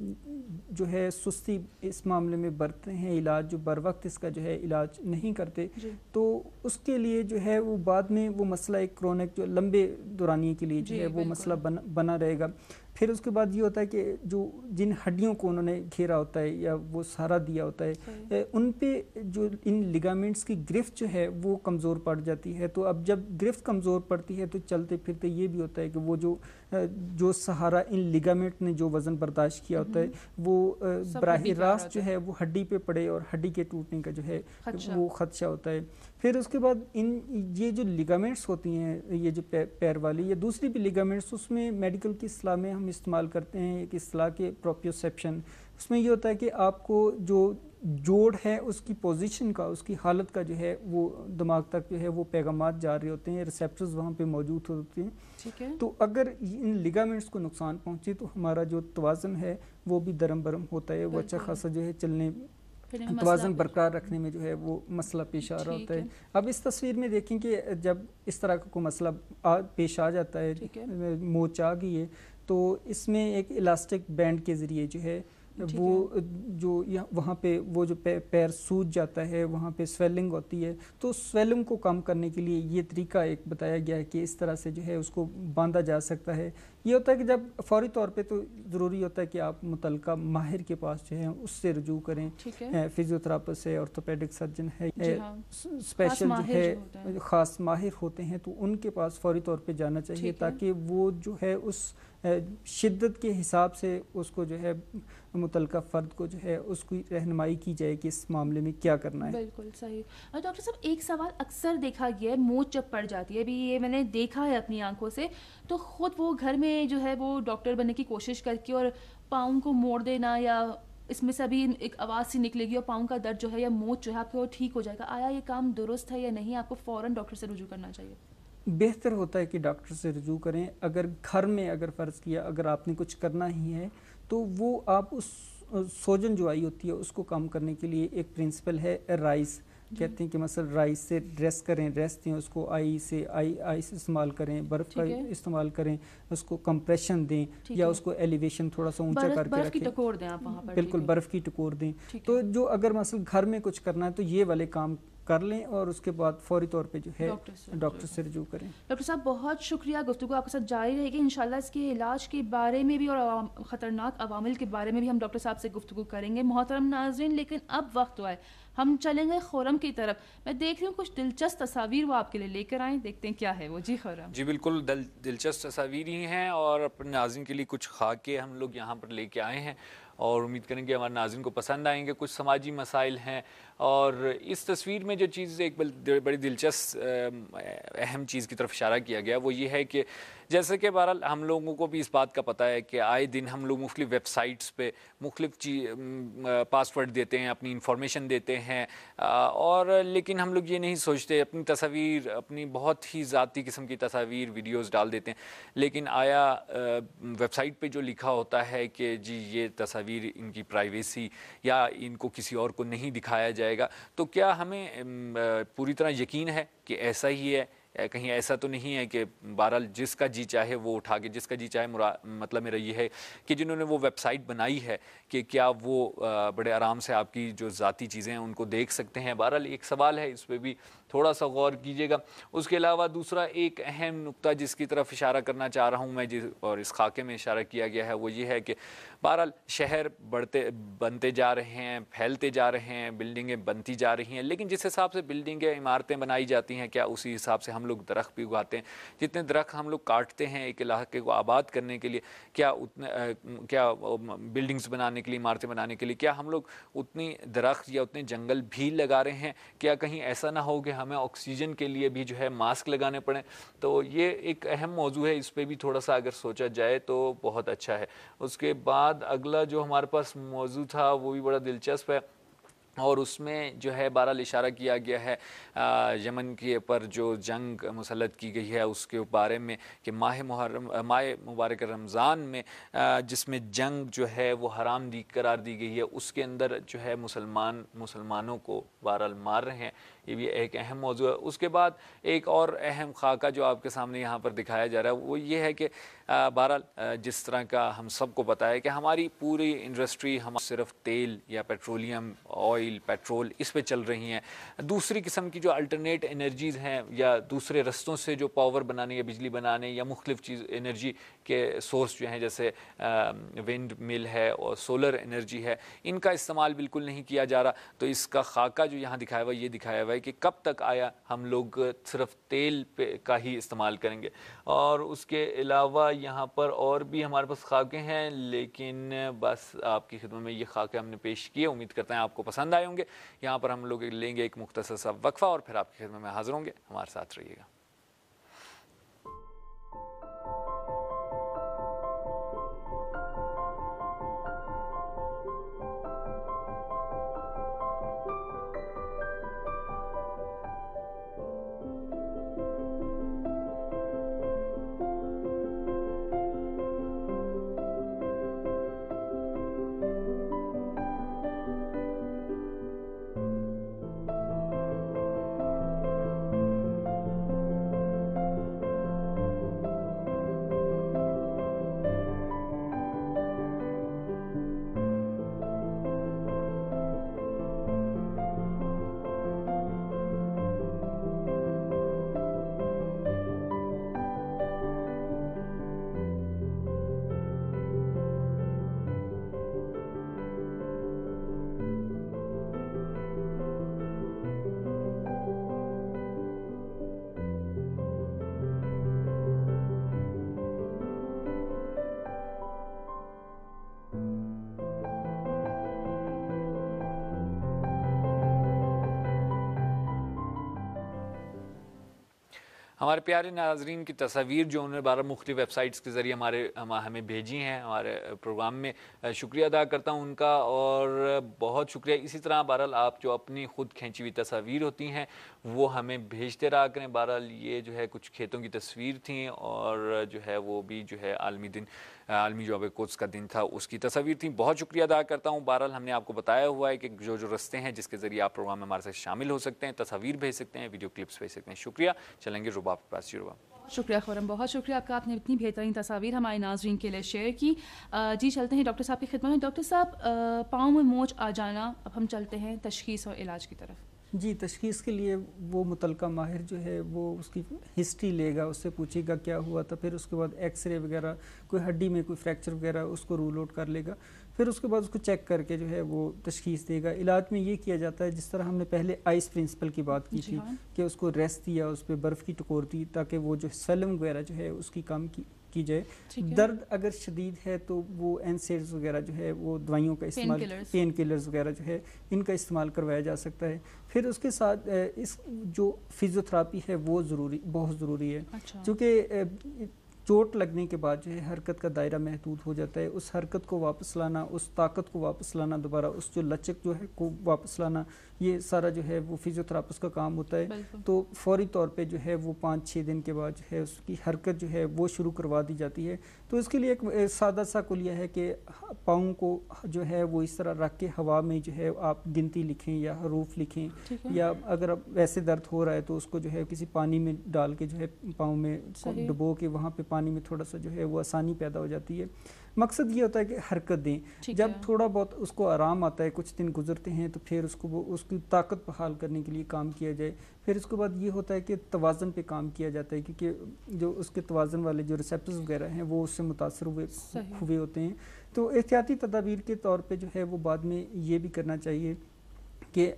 جو ہے سستی اس معاملے میں برتتے ہیں, علاج جو بر وقت اس کا جو ہے علاج نہیں کرتے تو اس کے لیے جو ہے وہ بعد میں وہ مسئلہ ایک کرونک جو لمبے دورانیے کے لیے جو ہے وہ مسئلہ بنا بنا رہے گا. پھر اس کے بعد یہ ہوتا ہے کہ جو جن ہڈیوں کو انہوں نے گھیرا ہوتا ہے یا وہ سہارا دیا ہوتا ہے ان پہ جو ان لیگامنٹس کی گرفت جو ہے وہ کمزور پڑ جاتی ہے. تو اب جب گرفت کمزور پڑتی ہے تو چلتے پھرتے یہ بھی ہوتا ہے کہ وہ جو جو سہارا ان لیگامنٹ نے جو وزن برداشت کیا ہوتا ہے وہ براہ راست جو ہے وہ ہڈی پہ پڑے اور ہڈی کے ٹوٹنے کا جو ہے وہ خدشہ ہوتا ہے. پھر اس کے بعد ان یہ جو لیگامنٹس ہوتی ہیں یہ جو پیر والی یا دوسری بھی لیگامنٹس اس میں میڈیکل کی اصطلاح میں ہم استعمال کرتے ہیں ایک اصطلاح کے پروپیوسیپشن. اس میں یہ ہوتا ہے کہ آپ کو جو جوڑ ہے اس کی پوزیشن کا اس کی حالت کا جو ہے وہ دماغ تک جو ہے وہ پیغامات جا رہے ہوتے ہیں, ریسیپٹرز وہاں پہ موجود ہوتے ہیں. ٹھیک ہے, تو اگر ان لیگامنٹس کو نقصان پہنچے تو ہمارا جو توازن ہے وہ بھی درم برم ہوتا ہے, وہ اچھا خاصا جو ہے چلنے توازن برقرار رکھنے میں جو ہے وہ مسئلہ پیش آ رہا ہوتا ہے. اب اس تصویر میں دیکھیں کہ جب اس طرح کا کوئی مسئلہ پیش آ جاتا ہے, موچ آ گئی ہے, تو اس میں ایک الاسٹک بینڈ کے ذریعے جو ہے وہ جو وہاں پہ وہ جو پیر سوج جاتا ہے وہاں پہ سویلنگ ہوتی ہے تو سویلنگ کو کم کرنے کے لیے یہ طریقہ ایک بتایا گیا ہے کہ اس طرح سے جو ہے اس کو باندھا جا سکتا ہے. یہ ہوتا ہے کہ جب فوری طور پہ تو ضروری ہوتا ہے کہ آپ متعلقہ ماہر کے پاس جو ہے اس سے رجوع کریں, فزیو تھراپسٹ ہے, آرتھوپیڈک سرجن ہے, اسپیشل جو ہے خاص ماہر ہوتے ہیں تو ان کے پاس فوری طور پہ جانا چاہیے تاکہ وہ جو ہے اس شدت کے حساب سے اس کو جو ہے متعلقہ فرد کو جو ہے اس کی رہنمائی کی جائے کہ اس معاملے میں کیا کرنا ہے. بالکل صحیح. اور ڈاکٹر صاحب ایک سوال اکثر دیکھا گیا ہے, موچ جب پڑ جاتی ہے, ابھی یہ میں نے دیکھا ہے اپنی آنکھوں سے, تو خود وہ گھر میں جو ہے وہ ڈاکٹر بننے کی کوشش کر کے اور پاؤں کو موڑ دینا یا اس میں سے ابھی ایک آواز سی نکلے گی اور پاؤں کا درد جو ہے یا موچ جو ہے آپ کو ٹھیک ہو جائے گا, آیا یہ کام درست ہے یا نہیں؟ آپ کو فوراً ڈاکٹر سے رجوع کرنا چاہیے. بہتر ہوتا ہے کہ ڈاکٹر سے رجوع کریں. اگر گھر میں اگر فرض کیا اگر آپ نے کچھ کرنا ہی ہے تو وہ آپ اس سوجن جو آئی ہوتی ہے اس کو کم کرنے کے لیے ایک پرنسپل ہے رائس, کہتے ہیں کہ مثلا رائس سے ریسٹ کریں, ریسٹ دیں اس کو, آئی سے آئی آئی سے استعمال کریں, برف کا استعمال کریں, اس کو کمپریشن دیں یا اس کو ایلیویشن تھوڑا سا اونچا کر کے رکھیں, بالکل برف کی ٹکور دیں. تو جو اگر مثلا گھر میں کچھ کرنا ہے تو یہ والے کام کر لیں اور اس کے بعد فوری طور پہ جو ہے ڈاکٹر سے رجوع کریں. ڈاکٹر صاحب بہت شکریہ, گفتگو آپ کے ساتھ جاری رہے گی انشاءاللہ. اس کے علاج کے بارے میں بھی اور خطرناک عوامل کے بارے میں بھی ہم ڈاکٹر صاحب سے گفتگو کریں گے. محترم ناظرین, لیکن اب وقت ہوا ہے ہم چلیں گے خورم کی طرف. میں دیکھ رہی ہوں کچھ دلچسپ تصاویر وہ آپ کے لیے لے کر آئیں, دیکھتے ہیں کیا ہے وہ. جی خورم. جی بالکل دل دلچسپ تصاویر ہی ہیں اور اپنے ناظرین کے لیے کچھ خاکے ہم لوگ یہاں پر لے کے آئے ہیں اور امید کریں گے ہمارے ناظرین کو پسند آئیں گے. کچھ سماجی مسائل ہیں اور اس تصویر میں جو چیز ایک بڑی دلچسپ اہم چیز کی طرف اشارہ کیا گیا وہ یہ ہے کہ جیسے کہ بہرحال ہم لوگوں کو بھی اس بات کا پتہ ہے کہ آئے دن ہم لوگ مختلف ویب سائٹس پہ مختلف پاسورڈ دیتے ہیں, اپنی انفارمیشن دیتے ہیں, اور لیکن ہم لوگ یہ نہیں سوچتے, اپنی تصاویر اپنی بہت ہی ذاتی قسم کی تصاویر ویڈیوز ڈال دیتے ہیں, لیکن آیا ویب سائٹ پہ جو لکھا ہوتا ہے کہ جی یہ تصاویر ان کی پرائیویسی یا ان کو کسی اور کو نہیں دکھایا جائے گا, تو کیا ہمیں پوری طرح یقین ہے کہ ایسا ہی ہے کہیں ایسا تو نہیں ہے کہ بہرحال جس کا جی چاہے وہ اٹھا کے جس کا جی چاہے مرا مطلب میرا یہ ہے کہ جنہوں نے وہ ویب سائٹ بنائی ہے کہ کیا وہ بڑے آرام سے آپ کی جو ذاتی چیزیں ہیں ان کو دیکھ سکتے ہیں. بہرحال ایک سوال ہے, اس پہ بھی تھوڑا سا غور کیجیے گا. اس کے علاوہ دوسرا ایک اہم نقطہ جس کی طرف اشارہ کرنا چاہ رہا ہوں میں, جس اور اس خاکے میں اشارہ کیا گیا ہے, وہ یہ ہے کہ بہرحال شہر بڑھتے بنتے جا رہے ہیں, پھیلتے جا رہے ہیں, بلڈنگیں بنتی جا رہی ہیں, لیکن جس حساب سے بلڈنگیں عمارتیں بنائی جاتی ہیں کیا اسی حساب سے ہم لوگ درخت بھی اگاتے ہیں؟ جتنے درخت ہم لوگ کاٹتے ہیں ایک علاقے کو آباد کرنے کے لیے, کیا اتنے کیا بلڈنگز بنانے کے لیے, عمارتیں بنانے کے لیے, کیا ہم لوگ اتنی درخت یا اتنے جنگل بھی لگا رہے ہیں؟ کیا کہیں ایسا نہ ہو کہ ہمیں آکسیجن کے لیے بھی جو ہے ماسک لگانے پڑیں؟ تو یہ ایک اہم موضوع ہے, اس پہ بھی تھوڑا سا اگر سوچا جائے تو بہت اچھا ہے. اس کے بعد اگلا جو ہمارے پاس موضوع تھا وہ بھی بڑا دلچسپ ہے, اور اس میں جو ہے بہرحال اشارہ کیا گیا ہے یمن کے پر جو جنگ مسلط کی گئی ہے اس کے بارے میں کہ ماہ محرم ماہ مبارک رمضان میں جس میں جنگ جو ہے وہ حرام دی قرار دی گئی ہے, اس کے اندر جو ہے مسلمان مسلمانوں کو بہرحال مار رہے ہیں. یہ بھی ایک اہم موضوع ہے. اس کے بعد ایک اور اہم خاکہ جو آپ کے سامنے یہاں پر دکھایا جا رہا ہے وہ یہ ہے کہ بہرحال جس طرح کا ہم سب کو پتہ ہے کہ ہماری پوری انڈسٹری ہم صرف تیل یا پیٹرولیم آئل پیٹرول اس پہ چل رہی ہیں. دوسری قسم کی جو الٹرنیٹ انرجیز ہیں یا دوسرے رستوں سے جو پاور بنانے یا بجلی بنانے یا مختلف چیز انرجی کے سورس جو ہیں جیسے ونڈ مل ہے اور سولر انرجی ہے, ان کا استعمال بالکل نہیں کیا جا رہا. تو اس کا خاکہ جو یہاں دکھایا ہوا یہ دکھایا ہوا ہے کہ کب تک آیا ہم لوگ صرف تیل پہ کا ہی استعمال کریں گے. اور اس کے علاوہ یہاں پر اور بھی ہمارے پاس خاکے ہیں, لیکن بس آپ کی خدمت میں یہ خاکے ہم نے پیش کیے, امید کرتے ہیں آپ کو پسند آئے ہوں گے. یہاں پر ہم لوگ لیں گے ایک مختصر سا وقفہ اور پھر آپ کی خدمت میں حاضر ہوں گے. ہمارے ساتھ رہیے گا. ہمارے پیارے ناظرین کی تصاویر جو انہوں نے بارہ مختلف ویب سائٹس کے ذریعے ہمارے ہمیں بھیجی ہیں ہمارے پروگرام میں, شکریہ ادا کرتا ہوں ان کا, اور بہت شکریہ. اسی طرح بہرحال آپ جو اپنی خود کھینچی ہوئی تصاویر ہوتی ہیں وہ ہمیں بھیجتے رہا کریں. بہرحال یہ جو ہے کچھ کھیتوں کی تصویر تھیں اور جو ہے وہ بھی جو ہے عالمی دن عالمی جواب قدس کا دن تھا اس کی تصاویر تھیں. بہت شکریہ ادا کرتا ہوں. بہرحال ہم نے آپ کو بتایا ہوا ہے کہ جو جو رستے ہیں جس کے ذریعے آپ پروگرام میں ہمارے ساتھ شامل ہو سکتے ہیں, تصاویر بھیج سکتے ہیں, ویڈیو کلپس بھیج سکتے ہیں. شکریہ. چلیں گے رباب کے پاس. رباب شکریہ خورم, بہت شکریہ آپ کا, آپ نے اتنی بہترین تصاویر ہمارے ناظرین کے لیے شیئر کی. جی چلتے ہیں ڈاکٹر صاحب کی خدمت میں. ڈاکٹر صاحب پاؤں میں موچ آ جانا, اب ہم چلتے ہیں تشخیص اور علاج کی طرف. جی, تشخیص کے لیے وہ متعلقہ ماہر جو ہے وہ اس کی ہسٹری لے گا, اس سے پوچھے گا کیا ہوا تھا, پھر اس کے بعد ایکس رے وغیرہ, کوئی ہڈی میں کوئی فریکچر وغیرہ اس کو رول آؤٹ کر لے گا, پھر اس کے بعد اس کو چیک کر کے جو ہے وہ تشخیص دے گا. علاج میں یہ کیا جاتا ہے جس طرح ہم نے پہلے آئس پرنسپل کی بات کی تھی کہ اس کو ریسٹ دیا, اس پہ برف کی ٹکور دی تاکہ وہ جو سلم وغیرہ جو ہے اس کی کم کی کی جائے. درد اگر شدید ہے تو وہ اینسیڈز وغیرہ جو ہے وہ دوائیوں کا استعمال, پین کلرز وغیرہ جو ہے ان کا استعمال کروایا جا سکتا ہے. پھر اس کے ساتھ اس جو فزیوتھراپی ہے وہ ضروری بہت ضروری ہے, چونکہ چوٹ لگنے کے بعد جو ہے حرکت کا دائرہ محدود ہو جاتا ہے. اس حرکت کو واپس لانا, اس طاقت کو واپس لانا, دوبارہ اس جو لچک جو ہے کو واپس لانا, یہ سارا جو ہے وہ فزیو تھراپسٹ کا کام ہوتا ہے. تو فوری طور پہ جو ہے وہ پانچ چھ دن کے بعد جو ہے اس کی حرکت جو ہے وہ شروع کروا دی جاتی ہے. تو اس کے لیے ایک سادہ سا کلیہ ہے کہ پاؤں کو جو ہے وہ اس طرح رکھ کے ہوا میں جو ہے آپ گنتی لکھیں یا حروف لکھیں, یا اگر ویسے درد ہو رہا ہے تو اس کو جو ہے کسی پانی میں ڈال کے جو ہے پاؤں میں ڈبو کے وہاں پہ پانی میں تھوڑا سا جو ہے وہ آسانی پیدا ہو جاتی ہے. مقصد یہ ہوتا ہے کہ حرکت دیں. جب تھوڑا بہت اس کو آرام آتا ہے, کچھ دن گزرتے ہیں, تو پھر اس کو وہ اس کی طاقت بحال کرنے کے لیے کام کیا جائے. پھر اس کے بعد یہ ہوتا ہے کہ توازن پہ کام کیا جاتا ہے, کیونکہ جو اس کے توازن والے جو ریسیپٹرز وغیرہ ہیں وہ اس سے متاثر ہوئے ہوئے ہوتے ہیں. تو احتیاطی تدابیر کے طور پہ جو ہے وہ بعد میں یہ بھی کرنا چاہیے کہ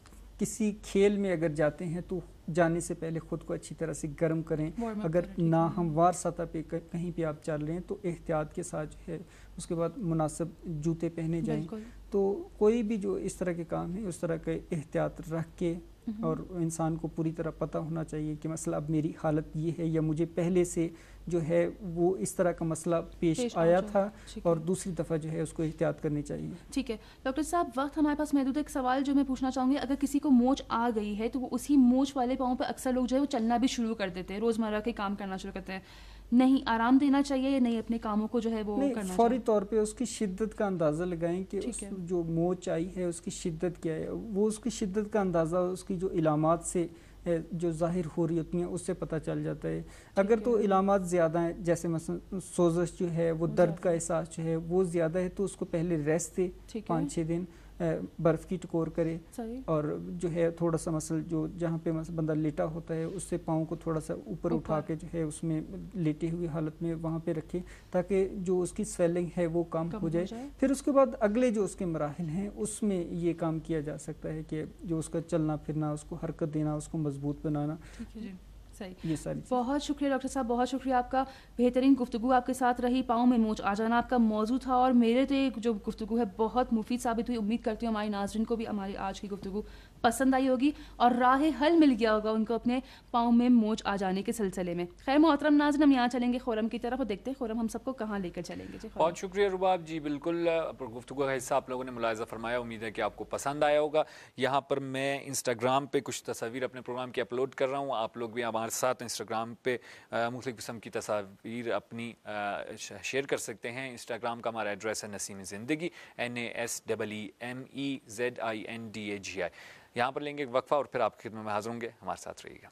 کسی کھیل میں اگر جاتے ہیں تو جانے سے پہلے خود کو اچھی طرح سے گرم کریں. اگر ناہموار سطح پہ کہیں پہ آپ چل رہے ہیں تو احتیاط کے ساتھ جو ہے اس کے بعد مناسب جوتے پہنے جائیں. تو کوئی بھی جو اس طرح کے کام ہیں اس طرح کے احتیاط رکھ کے, اور انسان کو پوری طرح پتہ ہونا چاہیے کہ مسئلہ اب میری حالت یہ ہے, یا مجھے پہلے سے جو ہے وہ اس طرح کا مسئلہ پیش آیا تھا, اور دوسری دفعہ جو ہے اس کو احتیاط کرنی چاہیے. ٹھیک ہے ڈاکٹر صاحب, وقت ہمارے پاس محدود ہے. ایک سوال جو میں پوچھنا چاہوں گی, اگر کسی کو موچ آ گئی ہے تو وہ اسی موچ والے پاؤں پہ اکثر لوگ جو ہے وہ چلنا بھی شروع کر دیتے ہیں, روزمرہ کے کام کرنا شروع کرتے ہیں, نہیں آرام دینا چاہیے یا نہیں اپنے کاموں کو جو ہے وہ کرنا چاہیے؟ فوری طور پہ اس کی شدت کا اندازہ لگائیں کہ اس جو موچ آئی ہے اس کی شدت کیا ہے. وہ اس کی شدت کا اندازہ اس کی جو علامات سے جو ظاہر ہو رہی ہوتی ہیں اس سے پتہ چل جاتا ہے. اگر تو علامات زیادہ ہیں, جیسے مثلا سوزش جو ہے, وہ درد کا احساس جو ہے وہ زیادہ ہے, تو اس کو پہلے ریسٹ دے, پانچ چھ دن برف کی ٹکور کرے, اور جو ہے تھوڑا سا مسل جو جہاں پہ بندہ لیٹا ہوتا ہے اس سے پاؤں کو تھوڑا سا اوپر اٹھا کے جو ہے اس میں لیٹے ہوئی حالت میں وہاں پہ رکھے, تاکہ جو اس کی سویلنگ ہے وہ کم ہو جائے. پھر اس کے بعد اگلے جو اس کے مراحل ہیں اس میں یہ کام کیا جا سکتا ہے کہ جو اس کا چلنا پھرنا, اس کو حرکت دینا, اس کو مضبوط بنانا. یہ بہت شکریہ ڈاکٹر صاحب, بہت شکریہ آپ کا. بہترین گفتگو آپ کے ساتھ رہی. پاؤں میں موچ آ جانا آپ کا موضوع تھا, اور میرے تو ایک جو گفتگو ہے بہت مفید ثابت ہوئی. امید کرتی ہوں ہماری ناظرین کو بھی ہماری آج کی گفتگو پسند آئی ہوگی اور راہ حل مل گیا ہوگا ان کو اپنے پاؤں میں موچ آ جانے کے سلسلے میں. خیر محترم ناظرین, ہم یہاں چلیں گے خورم کی طرف اور دیکھتے ہیں خورم ہم سب کو کہاں لے کر چلیں گے. بہت شکریہ رباب جی. بالکل گفتگو کا حصہ آپ لوگوں نے ملاحظہ فرمایا, امید ہے کہ آپ کو پسند آیا ہوگا. یہاں پر میں انسٹاگرام پہ کچھ تصاویر اپنے پروگرام کی اپلوڈ کر رہا ہوں, آپ لوگ بھی ہمارے ساتھ انسٹاگرام پہ مختلف قسم کی تصاویر اپنی شیئر کر سکتے ہیں. انسٹاگرام کا ہمارا ایڈریس ہے Naseem Zindagi, N A S double E M E Z I N D A G I. یہاں پر لیں گے ایک وقفہ اور پھر آپ کی خدمت میں حاضر ہوں گے. ہمارے ساتھ رہیے گا.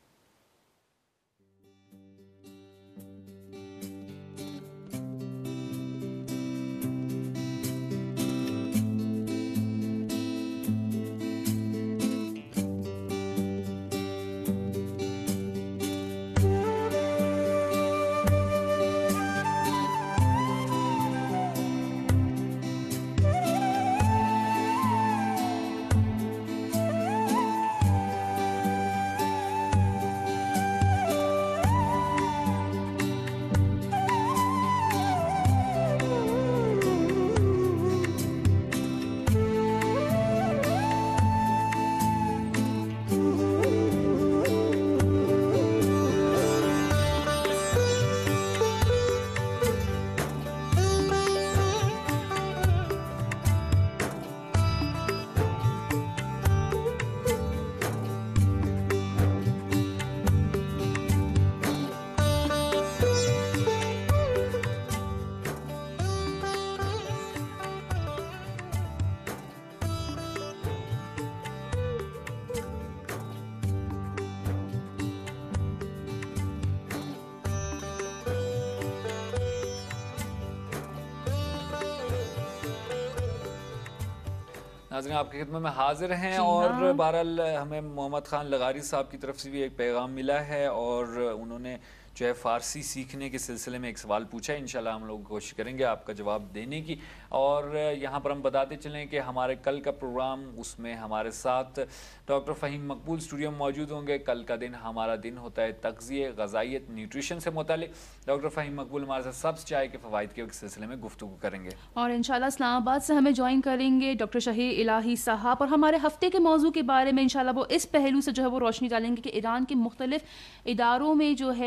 ناظرین آپ کی خدمت میں حاضر ہیں, اور بہرحال ہمیں محمد خان لغاری صاحب کی طرف سے بھی ایک پیغام ملا ہے, اور انہوں نے جو ہے فارسی سیکھنے کے سلسلے میں ایک سوال پوچھا ہے. انشاءاللہ ہم لوگ کوشش کریں گے آپ کا جواب دینے کی. اور یہاں پر ہم بتاتے چلیں کہ ہمارے کل کا پروگرام, اس میں ہمارے ساتھ ڈاکٹر فہیم مقبول اسٹوڈیو میں موجود ہوں گے. کل کا دن ہمارا دن ہوتا ہے تغذیہ, غذائیت, نیوٹریشن سے متعلق. ڈاکٹر فہیم مقبول ہمارے ساتھ سبز چائے کے فوائد کے سلسلے میں گفتگو کریں گے, اور انشاءاللہ اسلام آباد سے ہمیں جوائن کریں گے ڈاکٹر شہیر الہی صاحب, اور ہمارے ہفتے کے موضوع کے بارے میں انشاءاللہ وہ اس پہلو سے جو ہے وہ روشنی ڈالیں گے کہ ایران کے مختلف اداروں میں جو ہے پردے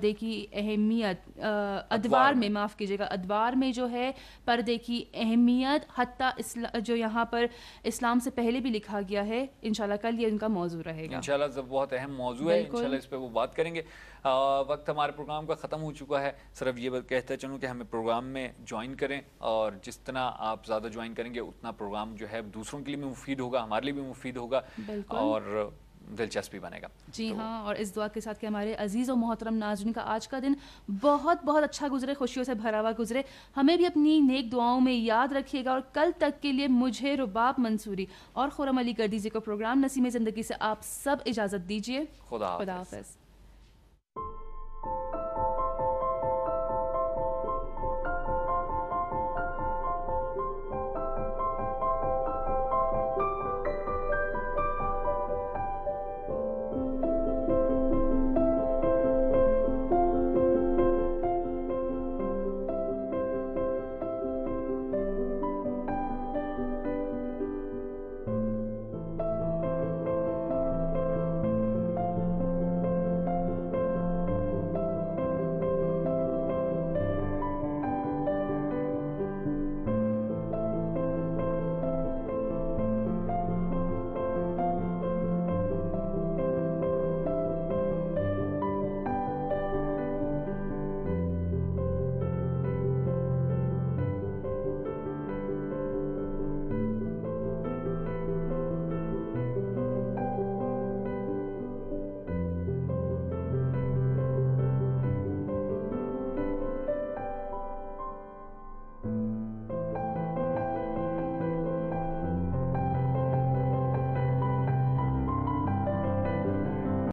پردے کی اہمیت ادوار میں معاف کیجیے گا ادوار میں جو ہے پردے کی اہمیت حتیٰ جو یہاں پر اسلام سے پہلے بھی لکھا گیا ہے، انشاءاللہ کل یہ ان کا موضوع رہے گا. انشاءاللہ بہت اہم موضوع ہے، انشاءاللہ اس پہ وہ بات کریں گے. وقت ہمارے پروگرام کا ختم ہو چکا ہے. صرف یہ بات کہتا چلوں کہ ہمیں پروگرام میں جوائن کریں، اور جس طرح آپ زیادہ جوائن کریں گے اتنا پروگرام جو ہے دوسروں کے لیے بھی مفید ہوگا، ہمارے لیے بھی مفید ہوگا اور دلچسپی بنے گا. جی ہاں، اور اس دعا کے ساتھ کہ ہمارے عزیز و محترم ناظرین کا آج کا دن بہت بہت اچھا گزرے، خوشیوں سے بھرا ہوا گزرے. ہمیں بھی اپنی نیک دعاؤں میں یاد رکھیے گا، اور کل تک کے لیے مجھے رباب منصوری اور خرم علی گردیزی کو پروگرام نسیم زندگی سے آپ سب اجازت دیجیے. خدا حافظ.